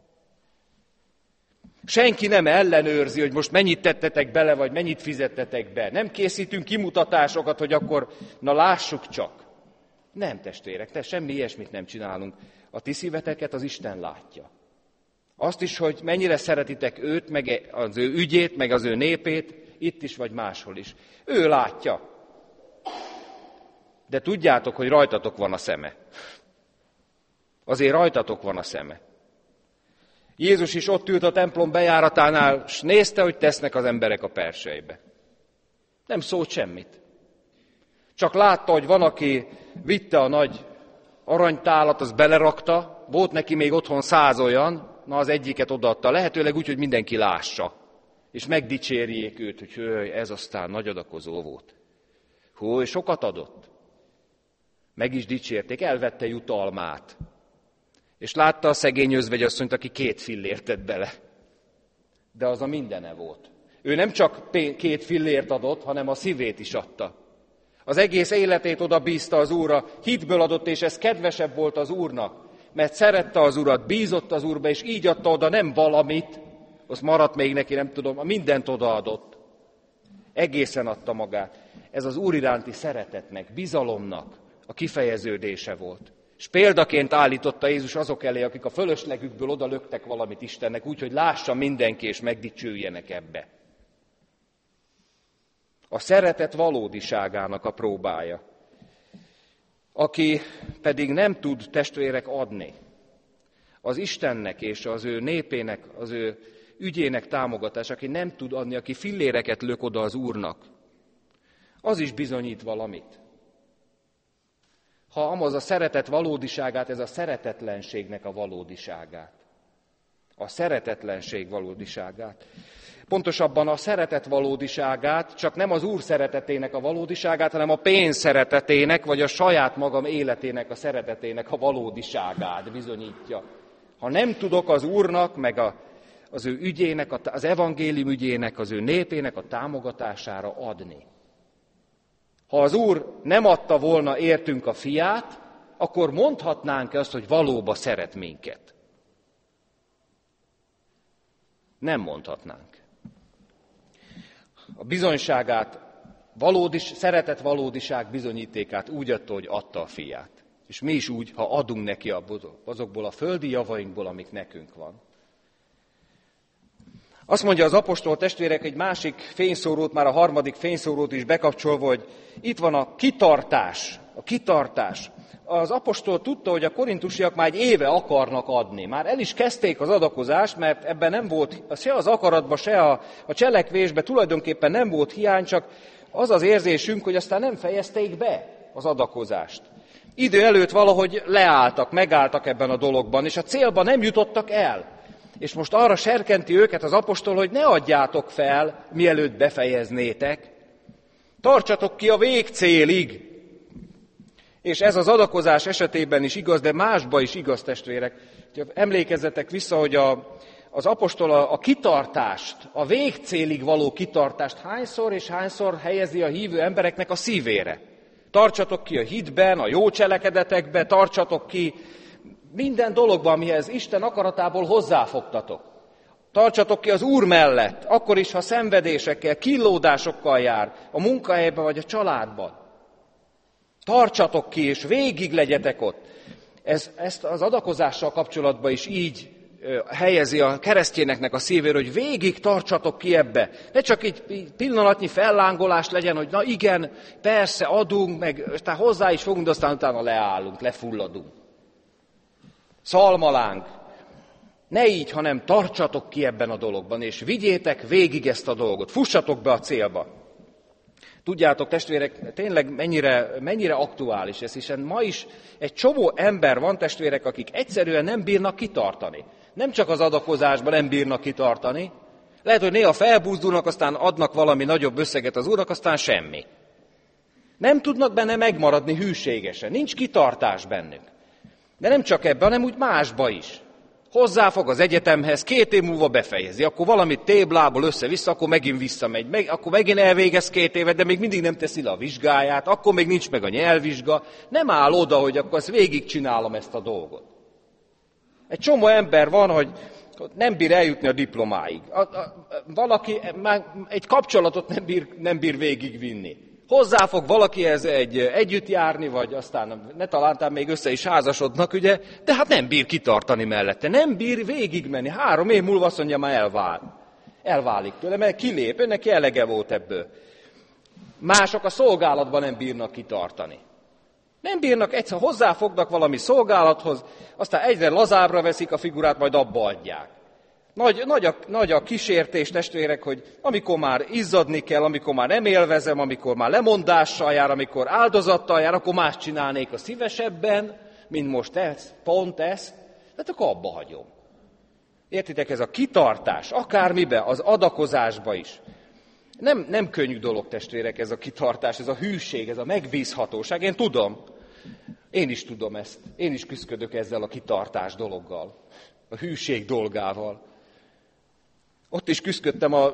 S1: Senki nem ellenőrzi, hogy most mennyit tettetek bele, vagy mennyit fizettetek be. Nem készítünk kimutatásokat, hogy akkor, na lássuk csak. Nem, testvérek, te semmi ilyesmit nem csinálunk. A ti szíveteket az Isten látja. Azt is, hogy mennyire szeretitek őt, meg az ő ügyét, meg az ő népét, itt is vagy máshol is. Ő látja. De tudjátok, hogy rajtatok van a szeme. Azért rajtatok van a szeme. Jézus is ott ült a templom bejáratánál, s nézte, hogy tesznek az emberek a perselybe. Nem szólt semmit. Csak látta, hogy van, aki vitte a nagy aranytálat, az belerakta, volt neki még otthon száz olyan, na az egyiket odaadta, lehetőleg úgy, hogy mindenki lássa, és megdicsérjék őt, hogy hő, ez aztán nagy adakozó volt. Hú, és sokat adott. Meg is dicsérték, elvette jutalmát. És látta a szegény özvegyasszonyt, aki két fillért tett bele. De az a mindene volt. Ő nem csak két fillért adott, hanem a szívét is adta. Az egész életét oda bízta az Úrra, hitből adott, és ez kedvesebb volt az Úrnak, mert szerette az Urat, bízott az Úrba, és így adta oda nem valamit, az maradt még neki, nem tudom, mindent odaadott. Egészen adta magát. Ez az Úr iránti szeretetnek, bizalomnak a kifejeződése volt. És példaként állította Jézus azok elé, akik a fölöslegükből oda löktek valamit Istennek, úgy, hogy lássa mindenki, és megdicsőljenek ebbe. A szeretet valódiságának a próbája. Aki pedig nem tud, testvérek, adni az Istennek és az ő népének, az ő ügyének támogatás, aki nem tud adni, aki filléreket lök oda az Úrnak, az is bizonyít valamit. Ha amaz a szeretet valódiságát, ez a szeretetlenségnek a valódiságát. A szeretetlenség valódiságát. Pontosabban a szeretet valódiságát, csak nem az Úr szeretetének a valódiságát, hanem a pénz szeretetének, vagy a saját magam életének a szeretetének a valódiságát bizonyítja. Ha nem tudok az Úrnak, meg a, az ő ügyének, az evangélium ügyének, az ő népének a támogatására adni. Ha az Úr nem adta volna értünk a fiát, akkor mondhatnánk azt, hogy valóban szeret minket? Nem mondhatnánk. A bizonyságát, valódis, szeretet valódiság bizonyítékát úgy adta, hogy adta a fiát. És mi is úgy, ha adunk neki azokból a földi javainkból, amik nekünk van. Azt mondja az apostol testvérek egy másik fényszórót, már a harmadik fényszórót is bekapcsolva, hogy itt van a kitartás. A kitartás. Az apostol tudta, hogy a korintusiak már egy éve akarnak adni. Már el is kezdték az adakozást, mert ebben nem volt, se az akaratban, se a, a cselekvésben tulajdonképpen nem volt hiány, csak az az érzésünk, hogy aztán nem fejezték be az adakozást. Idő előtt valahogy leálltak, megálltak ebben a dologban, és a célba nem jutottak el. És most arra serkenti őket az apostol, hogy ne adjátok fel, mielőtt befejeznétek. Tartsatok ki a végcélig. És ez az adakozás esetében is igaz, de másba is igaz, testvérek. Emlékezzetek vissza, hogy a, az apostol a, a kitartást, a végcélig való kitartást hányszor és hányszor helyezi a hívő embereknek a szívére. Tartsatok ki a hitben, a jó cselekedetekben, tartsatok ki minden dologban, amihez Isten akaratából hozzáfogtatok. Tartsatok ki az Úr mellett, akkor is, ha szenvedésekkel, kínlódásokkal jár, a munkahelyben vagy a családban. Tartsatok ki, és végig legyetek ott. Ez, ezt az adakozással kapcsolatban is így helyezi a keresztényeknek a szívére, hogy végig tartsatok ki ebbe. Ne csak egy pillanatnyi fellángolás legyen, hogy na igen, persze adunk, meg aztán hozzá is fogunk, de aztán utána leállunk, lefulladunk. Szalmalánk. Ne így, hanem tartsatok ki ebben a dologban, és vigyétek végig ezt a dolgot. Fussatok be a célba. Tudjátok, testvérek, tényleg mennyire, mennyire aktuális ez, hiszen ma is egy csomó ember van, testvérek, akik egyszerűen nem bírnak kitartani. Nem csak az adakozásban nem bírnak kitartani. Lehet, hogy néha felbúzdulnak, aztán adnak valami nagyobb összeget az Úrnak, aztán semmi. Nem tudnak benne megmaradni hűségesen, nincs kitartás bennük. De nem csak ebben, hanem úgy másba is. Hozzáfog az egyetemhez, két év múlva befejezi, akkor valamit téblából össze-vissza, akkor megint visszamegy, meg, akkor megint elvégez két évet, de még mindig nem teszi le a vizsgáját, akkor még nincs meg a nyelvvizsga, nem áll oda, hogy akkor ezt végigcsinálom ezt a dolgot. Egy csomó ember van, hogy nem bír eljutni a diplomáig. A, a, valaki már egy kapcsolatot nem bír, nem bír végigvinni. Hozzáfog valakihez egy, együtt járni, vagy aztán ne talántán még össze is házasodnak, ugye, de hát nem bír kitartani mellette, nem bír végigmenni. Három év múlva azt mondja, már elvál. Elválik tőle, mert kilép, neki elege volt ebből. Mások a szolgálatban nem bírnak kitartani. Nem bírnak, egyszer hozzáfognak valami szolgálathoz, aztán egyre lazábbra veszik a figurát, majd abba adják. Nagy, nagy, a, nagy a kísértés, testvérek, hogy amikor már izzadni kell, amikor már nem élvezem, amikor már lemondással jár, amikor áldozattal jár, akkor más csinálnék a szívesebben, mint most ez, pont ezt, hát akkor abba hagyom. Értitek, ez a kitartás, akármibe, az adakozásba is. Nem, nem könnyű dolog, testvérek, ez a kitartás, ez a hűség, ez a megbízhatóság. Én tudom, én is tudom ezt, én is küszködök ezzel a kitartás dologgal, a hűség dolgával. Ott is küszködtem a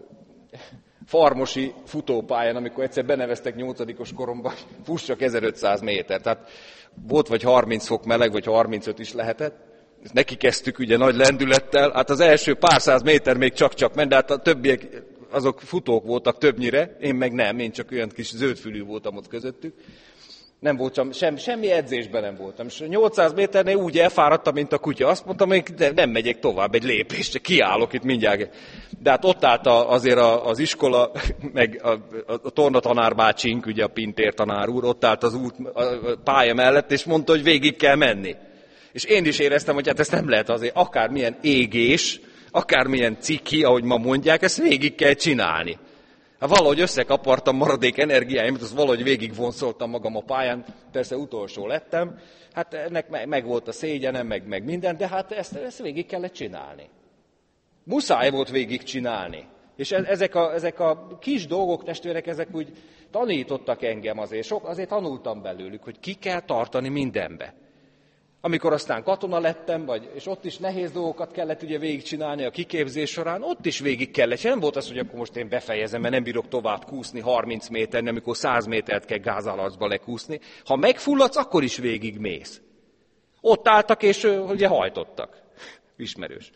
S1: farmosi futópályán, amikor egyszer beneveztek nyolcadikos koromban, fussak ezerötszáz méter. Tehát volt vagy harminc fok meleg, vagy harmincöt is lehetett. Neki kezdtük ugye nagy lendülettel. Hát az első pár száz méter még csak-csak ment, de hát a többiek azok futók voltak többnyire. Én meg nem, én csak olyan kis zöldfülű voltam ott közöttük. Nem voltam, sem, semmi edzésben nem voltam. És nyolcszáz méternél úgy elfáradtam, mint a kutya. Azt mondtam, hogy nem megyek tovább egy lépést, csak kiállok itt mindjárt. De hát ott állt azért az iskola, meg a, a, a tornatanár bácsink, ugye a Pintér tanár úr, ott állt az út, a pálya mellett, és mondta, hogy végig kell menni. És én is éreztem, hogy hát ezt nem lehet azért, akármilyen égés, akármilyen ciki, ahogy ma mondják, ezt végig kell csinálni. Hát valahogy összekapartam maradék energiáimat, azt valahogy végigvonszoltam magam a pályán, persze utolsó lettem, hát ennek meg, meg volt a szégyenem, meg, meg minden, de hát ezt, ezt végig kellett csinálni. Muszáj volt végig csinálni. És ezek a, ezek a kis dolgok, testvérek, ezek úgy tanítottak engem azért, sok, azért tanultam belőlük, hogy ki kell tartani mindenbe. Amikor aztán katona lettem, vagy, és ott is nehéz dolgokat kellett ugye végigcsinálni a kiképzés során, ott is végig kellett. Nem volt az, hogy akkor most én befejezem, mert nem bírok tovább kúszni harminc méteren, amikor száz métert kell gázálacba lekúszni. Ha megfulladsz, akkor is végig mész. Ott álltak, és ugye hajtottak. Ismerős.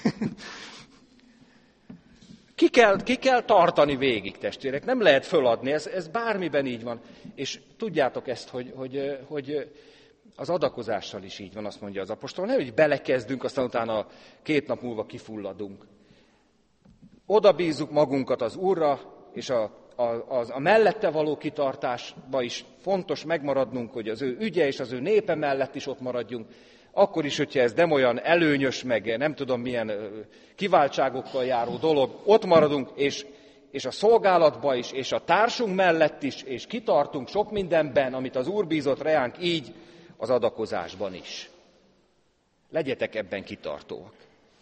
S1: Ki kell, ki kell tartani végig, testvérek, nem lehet föladni, ez, ez bármiben így van. És tudjátok ezt, hogy, hogy, hogy az adakozással is így van, azt mondja az apostol. Nem, hogy belekezdünk, aztán utána két nap múlva kifulladunk. Oda bízzuk magunkat az Úrra, és a, a, a, a mellette való kitartásba is fontos megmaradnunk, hogy az ő ügye és az ő népe mellett is ott maradjunk. Akkor is, hogyha ez nem olyan előnyös, meg nem tudom milyen kiváltságokkal járó dolog, ott maradunk, és, és a szolgálatba is, és a társunk mellett is, és kitartunk sok mindenben, amit az Úr bízott reánk, így az adakozásban is. Legyetek ebben kitartóak.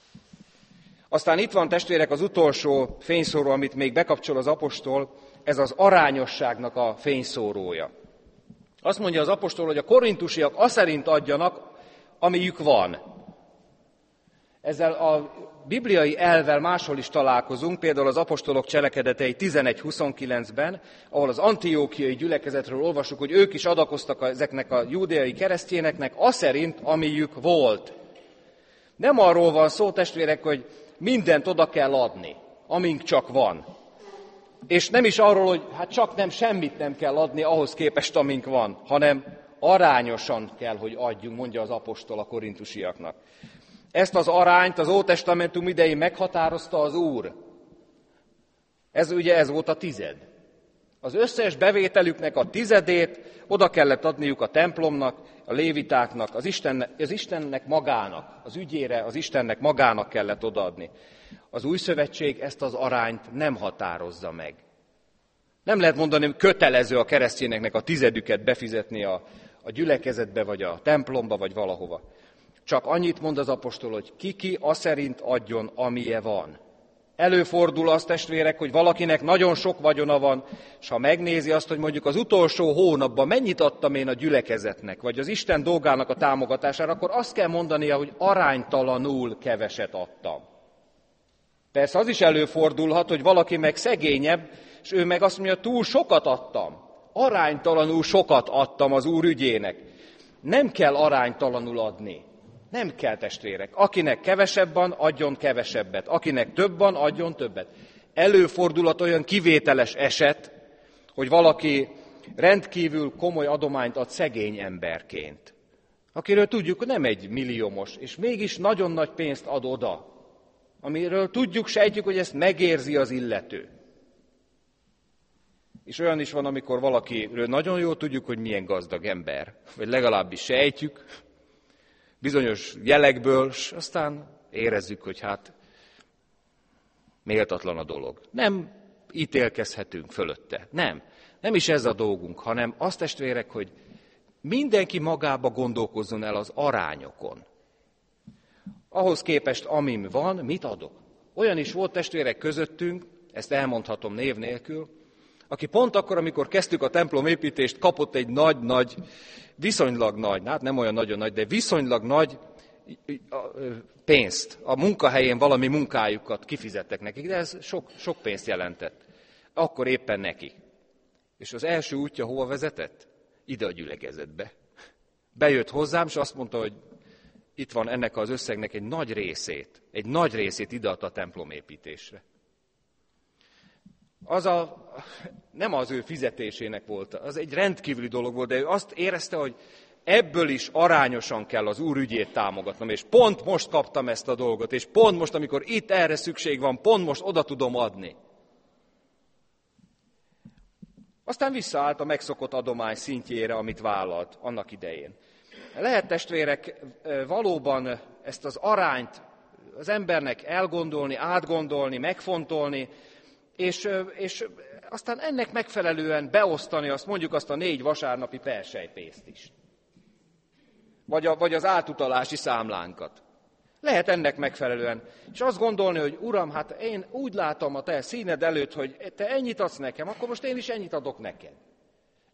S1: Aztán itt van, testvérek, az utolsó fényszóró, amit még bekapcsol az apostol, ez az arányosságnak a fényszórója. Azt mondja az apostol, hogy a korintusiak aszerint adjanak, amiük van. Ezzel a bibliai elvvel máshol is találkozunk, például az apostolok cselekedetei tizenegy huszonkilencben, ahol az antiókiai gyülekezetről olvasjuk, hogy ők is adakoztak ezeknek a júdeai keresztényeknek, aszerint, amiük volt. Nem arról van szó, testvérek, hogy mindent oda kell adni, amink csak van. És nem is arról, hogy hát csak nem, semmit nem kell adni ahhoz képest, amink van, hanem arányosan kell, hogy adjunk, mondja az apostol a korintusiaknak. Ezt az arányt az Ótestamentum idején meghatározta az Úr. Ez ugye ez volt a tized. Az összes bevételüknek a tizedét oda kellett adniuk a templomnak, a lévitáknak, az, Isten, az Istennek magának, az ügyére, az Istennek magának kellett odaadni. Az új szövetség ezt az arányt nem határozza meg. Nem lehet mondani, hogy kötelező a keresztényeknek a tizedüket befizetni a, a gyülekezetbe, vagy a templomba, vagy valahova. Csak annyit mond az apostol, hogy ki-ki aszerint adjon, amije van. Előfordul az, testvérek, hogy valakinek nagyon sok vagyona van, és ha megnézi azt, hogy mondjuk az utolsó hónapban mennyit adtam én a gyülekezetnek, vagy az Isten dolgának a támogatására, akkor azt kell mondania, hogy aránytalanul keveset adtam. Persze az is előfordulhat, hogy valaki meg szegényebb, és ő meg azt mondja, túl sokat adtam. Aránytalanul sokat adtam az Úr ügyének. Nem kell aránytalanul adni. Nem kell, testvérek. Akinek kevesebb van, adjon kevesebbet. Akinek több van, adjon többet. Előfordulhat olyan kivételes eset, hogy valaki rendkívül komoly adományt ad szegény emberként, akiről tudjuk, hogy nem egy milliómos, és mégis nagyon nagy pénzt ad oda, amiről tudjuk, sejtjük, hogy ezt megérzi az illető. És olyan is van, amikor valakiről nagyon jól tudjuk, hogy milyen gazdag ember, vagy legalábbis sejtjük, bizonyos jelekből, és aztán érezzük, hogy hát méltatlan a dolog. Nem ítélkezhetünk fölötte. Nem. Nem is ez a dolgunk, hanem azt, testvérek, hogy mindenki magába gondolkozzon el az arányokon. Ahhoz képest, amim van, mit adok? Olyan is volt, testvérek, közöttünk, ezt elmondhatom név nélkül, aki pont akkor, amikor kezdtük a templomépítést, kapott egy nagy-nagy, viszonylag nagy, hát nem olyan nagyon nagy, de viszonylag nagy pénzt. A munkahelyén valami munkájukat kifizettek nekik, de ez sok, sok pénzt jelentett. Akkor éppen neki. És az első útja hova vezetett? Ide a gyülekezetbe. Bejött hozzám, és azt mondta, hogy itt van ennek az összegnek egy nagy részét, egy nagy részét ideadta a templomépítésre. Az a, nem az ő fizetésének volt, az egy rendkívüli dolog volt, de ő azt érezte, hogy ebből is arányosan kell az Úr ügyét támogatnom, és pont most kaptam ezt a dolgot, és pont most, amikor itt erre szükség van, pont most oda tudom adni. Aztán visszaállt a megszokott adomány szintjére, amit vállalt annak idején. Lehet, testvérek, valóban ezt az arányt az embernek elgondolni, átgondolni, megfontolni, És, és aztán ennek megfelelően beosztani azt, mondjuk azt a négy vasárnapi persejpészt is. Vagy, a, vagy az átutalási számlánkat. Lehet ennek megfelelően. És azt gondolni, hogy Uram, hát én úgy látom a te színed előtt, hogy te ennyit adsz nekem, akkor most én is ennyit adok neked.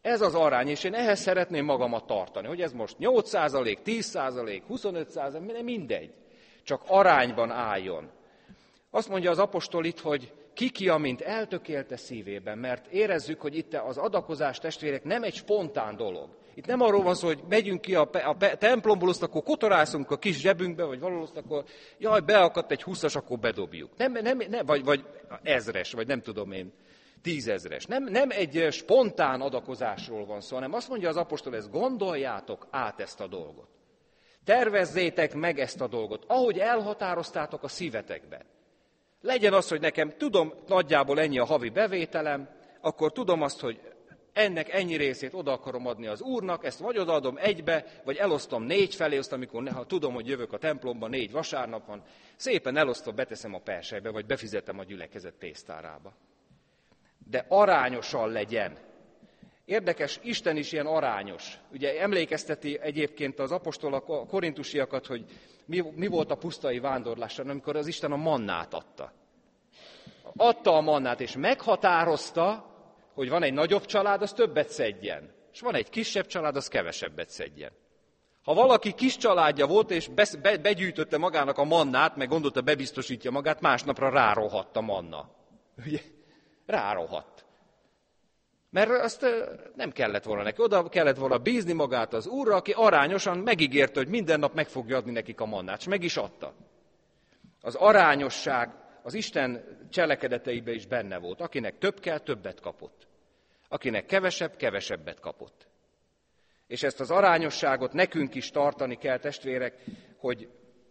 S1: Ez az arány, és én ehhez szeretném magamat tartani, hogy ez most nyolc százalék, tíz százalék, huszonöt százalék, mindegy. Csak arányban álljon. Azt mondja az apostol itt, hogy ki-ki, amint eltökélte szívében, mert érezzük, hogy itt az adakozás, testvérek, nem egy spontán dolog. Itt nem arról van szó, hogy megyünk ki a, a templomból, azt akkor kotorászunk a kis zsebünkbe, vagy valahol, azt akkor jaj, beakadt egy húszas, akkor bedobjuk. Nem, nem, nem, vagy, vagy ezres, vagy nem tudom én, tízezres. Nem, nem egy spontán adakozásról van szó, hanem azt mondja az apostol, ezt gondoljátok át ezt a dolgot. Tervezzétek meg ezt a dolgot, ahogy elhatároztátok a szívetekben. Legyen az, hogy nekem tudom, nagyjából ennyi a havi bevételem, akkor tudom azt, hogy ennek ennyi részét oda akarom adni az Úrnak, ezt vagy odaadom egybe, vagy elosztom négy felé, azt amikor ha tudom, hogy jövök a templomba, négy vasárnap van, szépen elosztva beteszem a perselybe, vagy befizetem a gyülekezet pénztárába. De arányosan legyen. Érdekes, Isten is ilyen arányos. Ugye emlékezteti egyébként az apostol a korintusiakat, hogy mi, mi volt a pusztai vándorláson, amikor az Isten a mannát adta. Adta a mannát, és meghatározta, hogy van egy nagyobb család, az többet szedjen. És van egy kisebb család, az kevesebbet szedjen. Ha valaki kis családja volt, és be, be, begyűjtötte magának a mannát, meg gondolta, bebiztosítja magát, másnapra rárohadt a manna. Ugye? Rárohadt. Mert azt nem kellett volna neki, oda kellett volna bízni magát az Úrra, aki arányosan megígérte, hogy minden nap meg fogja adni nekik a mannát, és meg is adta. Az arányosság az Isten cselekedeteiben is benne volt. Akinek több kell, többet kapott. Akinek kevesebb, kevesebbet kapott. És ezt az arányosságot nekünk is tartani kell, testvérek, hogy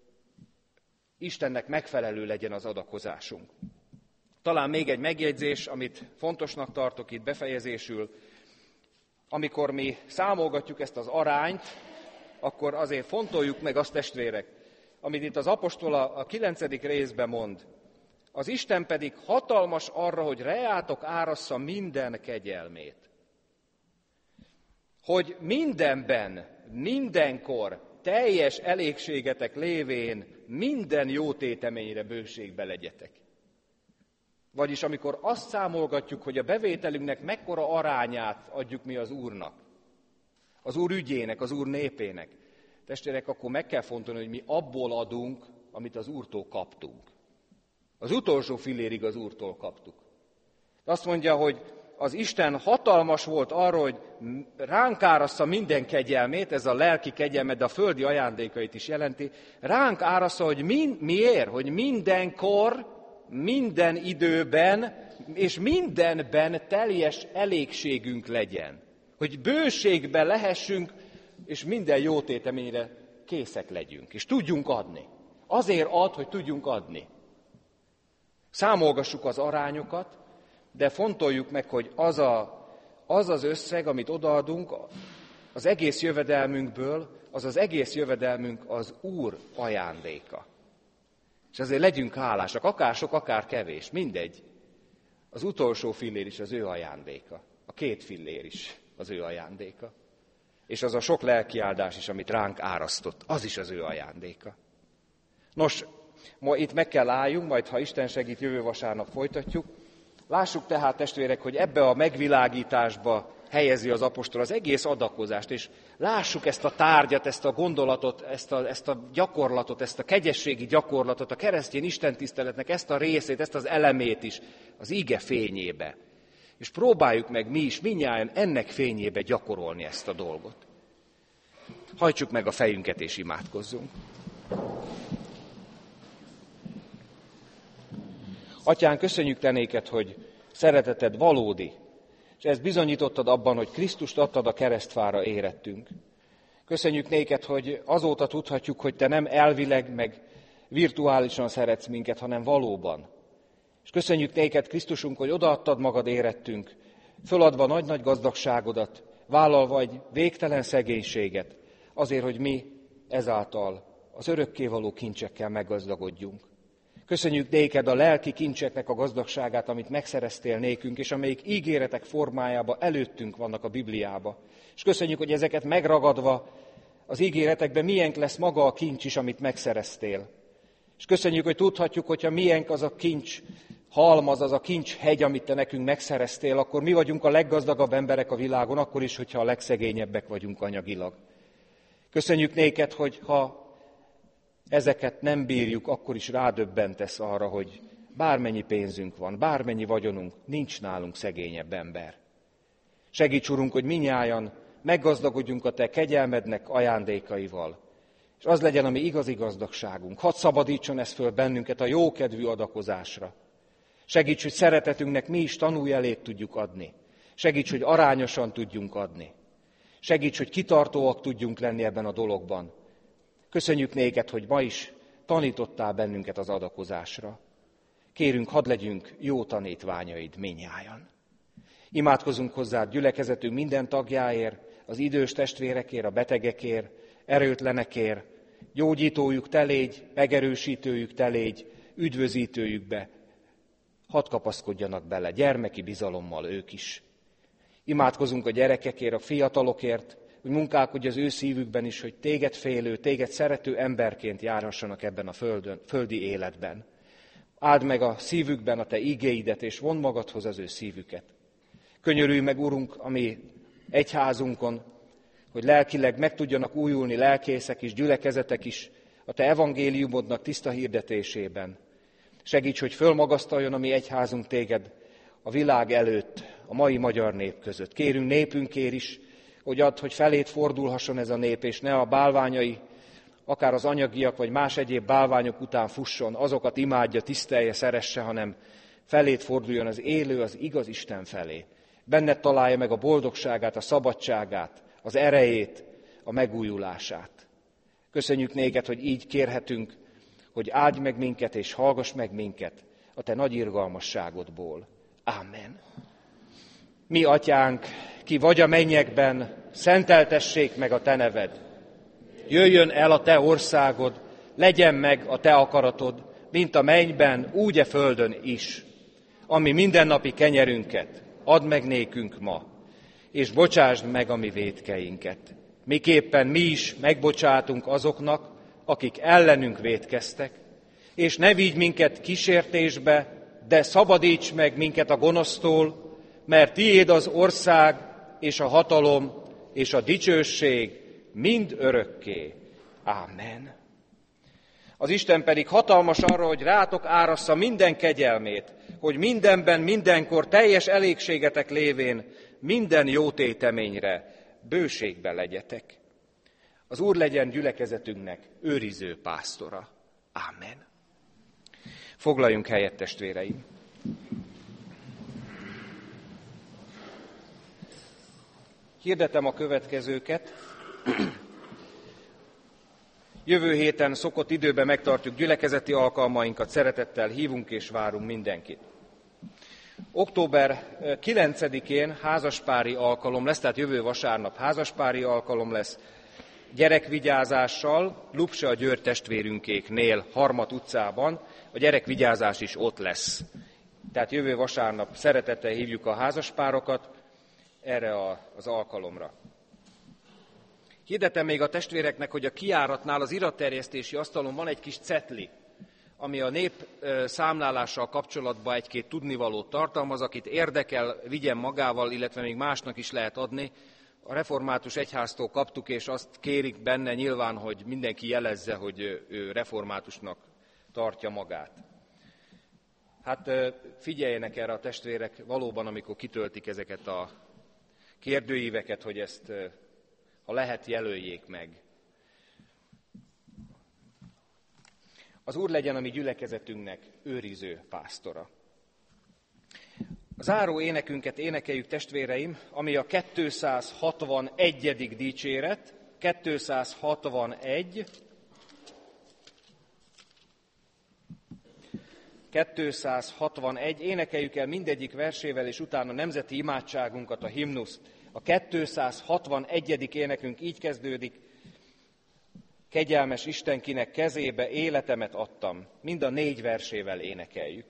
S1: Istennek megfelelő legyen az adakozásunk. Talán még egy megjegyzés, amit fontosnak tartok itt befejezésül. Amikor mi számolgatjuk ezt az arányt, akkor azért fontoljuk meg azt, testvérek, amit itt az apostol a kilencedik részben mond. Az Isten pedig hatalmas arra, hogy reátok árassza minden kegyelmét. Hogy mindenben, mindenkor teljes elégségetek lévén minden jó téteményre bőségbe legyetek. Vagyis amikor azt számolgatjuk, hogy a bevételünknek mekkora arányát adjuk mi az Úrnak, az Úr ügyének, az Úr népének, testvérek, akkor meg kell fontolni, hogy mi abból adunk, amit az Úrtól kaptunk. Az utolsó fillérig az Úrtól kaptuk. Azt mondja, hogy az Isten hatalmas volt arra, hogy ránk árassza minden kegyelmét, ez a lelki kegyelmet, de a földi ajándékait is jelenti, ránk árassza, hogy min, miért? Hogy mindenkor, minden időben és mindenben teljes elégségünk legyen. Hogy bőségben lehessünk, és minden jó téteményre készek legyünk, és tudjunk adni. Azért ad, hogy tudjunk adni. Számolgassuk az arányokat, de fontoljuk meg, hogy az, a, az az összeg, amit odaadunk, az egész jövedelmünkből, az az egész jövedelmünk az Úr ajándéka. És ezért legyünk hálásak, akár sok, akár kevés, mindegy. Az utolsó fillér is az ő ajándéka. A két fillér is az ő ajándéka. És az a sok lelkiáldás is, amit ránk árasztott, az is az ő ajándéka. Nos, ma itt meg kell álljunk, majd ha Isten segít, jövő vasárnap folytatjuk. Lássuk tehát, testvérek, hogy ebbe a megvilágításba helyezi az apostol az egész adakozást, és lássuk ezt a tárgyat, ezt a gondolatot, ezt a, ezt a gyakorlatot, ezt a kegyességi gyakorlatot, a keresztény istentiszteletnek ezt a részét, ezt az elemét is az ige fényébe. És próbáljuk meg mi is mindnyájan ennek fényébe gyakorolni ezt a dolgot. Hajtsuk meg a fejünket és imádkozzunk. Atyán, köszönjük te néked, hogy szereteted valódi, és ezt bizonyítottad abban, hogy Krisztust adtad a keresztfára érettünk. Köszönjük néked, hogy azóta tudhatjuk, hogy te nem elvileg, meg virtuálisan szeretsz minket, hanem valóban. És köszönjük néked, Krisztusunk, hogy odaadtad magad érettünk, föladva nagy-nagy gazdagságodat, vállalva egy végtelen szegénységet, azért, hogy mi ezáltal az örökkévaló kincsekkel meggazdagodjunk. Köszönjük néked a lelki kincseknek a gazdagságát, amit megszereztél nékünk, és amelyik ígéretek formájában előttünk vannak a Bibliába. És köszönjük, hogy ezeket megragadva az ígéretekben miénk lesz maga a kincs is, amit megszereztél. És köszönjük, hogy tudhatjuk, hogyha miénk az a kincs, halmaz, az a kincshegy, amit te nekünk megszereztél, akkor mi vagyunk a leggazdagabb emberek a világon, akkor is, hogyha a legszegényebbek vagyunk anyagilag. Köszönjük néked, hogy ha ezeket nem bírjuk, akkor is rádöbbentesz arra, hogy bármennyi pénzünk van, bármennyi vagyonunk, nincs nálunk szegényebb ember. Segíts, Urunk, hogy minnyájan meggazdagodjunk a te kegyelmednek ajándékaival, és az legyen a mi igazi gazdagságunk. Hadd szabadítson ez föl bennünket a jókedvű adakozásra. Segíts, hogy szeretetünknek mi is tanújelét tudjuk adni. Segíts, hogy arányosan tudjunk adni. Segíts, hogy kitartóak tudjunk lenni ebben a dologban. Köszönjük néked, hogy ma is tanítottál bennünket az adakozásra. Kérünk, hadd legyünk jó tanítványaid minnyájan. Imádkozunk hozzád gyülekezetünk minden tagjáért, az idős testvérekért, a betegekért, erőtlenekért. Gyógyítójuk te légy, megerősítőjük te légy, üdvözítőjükbe. Hadd kapaszkodjanak bele, gyermeki bizalommal ők is. Imádkozunk a gyerekekért, a fiatalokért, hogy munkálkodj az ő szívükben is, hogy téged félő, téged szerető emberként járhassanak ebben a földön, földi életben. Áld meg a szívükben a te igéidet, és vondd magadhoz az ő szívüket. Könyörülj meg, Urunk, a mi egyházunkon, hogy lelkileg meg tudjanak újulni lelkészek is, gyülekezetek is a te evangéliumodnak tiszta hirdetésében. Segíts, hogy fölmagasztaljon a mi egyházunk téged a világ előtt, a mai magyar nép között. Kérünk népünkért is, hogy add, hogy felét fordulhasson ez a nép, és ne a bálványai, akár az anyagiak, vagy más egyéb bálványok után fusson, azokat imádja, tisztelje, szeresse, hanem felét forduljon az élő, az igaz Isten felé. Benned találja meg a boldogságát, a szabadságát, az erejét, a megújulását. Köszönjük néked, hogy így kérhetünk, hogy áldj meg minket, és hallgass meg minket a te nagy irgalmasságodból. Ámen. Mi, atyánk, ki vagy a mennyekben, szenteltessék meg a te neved. Jöjjön el a te országod, legyen meg a te akaratod, mint a mennyben, úgy e földön is. Ami mindennapi kenyerünket add meg nékünk ma, és bocsásd meg a mi vétkeinket. Miképpen mi is megbocsátunk azoknak, akik ellenünk vétkeztek, és ne vigy minket kísértésbe, de szabadíts meg minket a gonosztól, mert tiéd az ország, és a hatalom, és a dicsőség mind örökké. Ámen. Az Isten pedig hatalmas arra, hogy rátok árassza minden kegyelmét, hogy mindenben, mindenkor teljes elégségetek lévén minden jó téteményre bőségbe legyetek. Az Úr legyen gyülekezetünknek őriző pásztora. Ámen. Foglaljunk helyet, testvéreim! Hirdetem a következőket. Jövő héten szokott időben megtartjuk gyülekezeti alkalmainkat, szeretettel hívunk és várunk mindenkit. október kilencedikén házaspári alkalom lesz, tehát jövő vasárnap házaspári alkalom lesz, gyerekvigyázással, Lupse a György testvérünkéknél, Harmat utcában, a gyerekvigyázás is ott lesz. Tehát jövő vasárnap szeretettel hívjuk a házaspárokat erre az alkalomra. Hirdetem még a testvéreknek, hogy a kijáratnál az iratterjesztési asztalon van egy kis cetli, ami a nép számlálással kapcsolatban egy-két tudnivalót tartalmaz, akit érdekel, vigyen magával, illetve még másnak is lehet adni. A református egyháztól kaptuk, és azt kérik benne nyilván, hogy mindenki jelezze, hogy ő reformátusnak tartja magát. Hát figyeljenek erre a testvérek valóban, amikor kitöltik ezeket a kérdőíveket, hogy ezt, ha lehet, jelöljék meg. Az Úr legyen a mi gyülekezetünknek őriző pásztora. A záró énekünket énekeljük, testvéreim, ami a kétszázhatvanegyedik dicséret, kétszázhatvanegy, kétszázhatvanegy, énekeljük el mindegyik versével, és utána nemzeti imádságunkat, a himnuszt. A kétszázhatvanegyedik énekünk így kezdődik: Kegyelmes Istenkinek kezébe életemet adtam. Mind a négy versével énekeljük.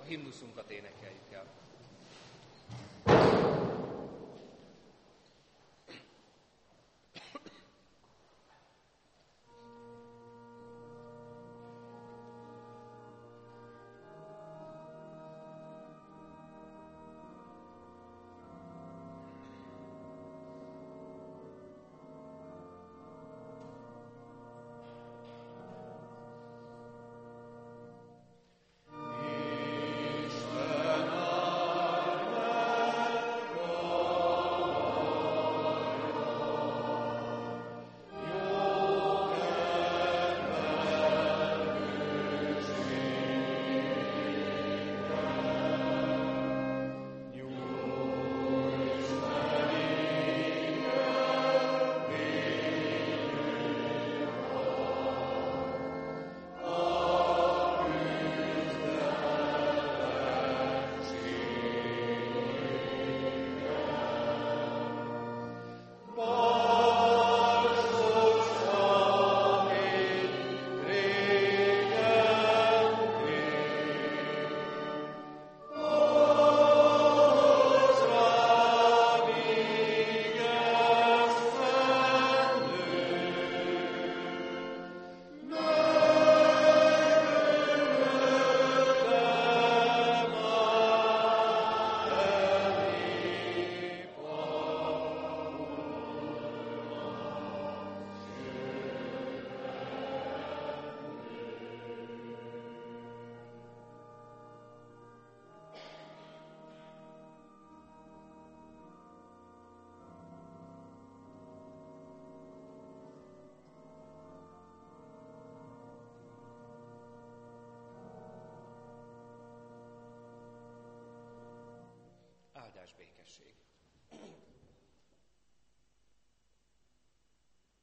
S1: a himnuszunkat énekeljük el. Áldás békesség.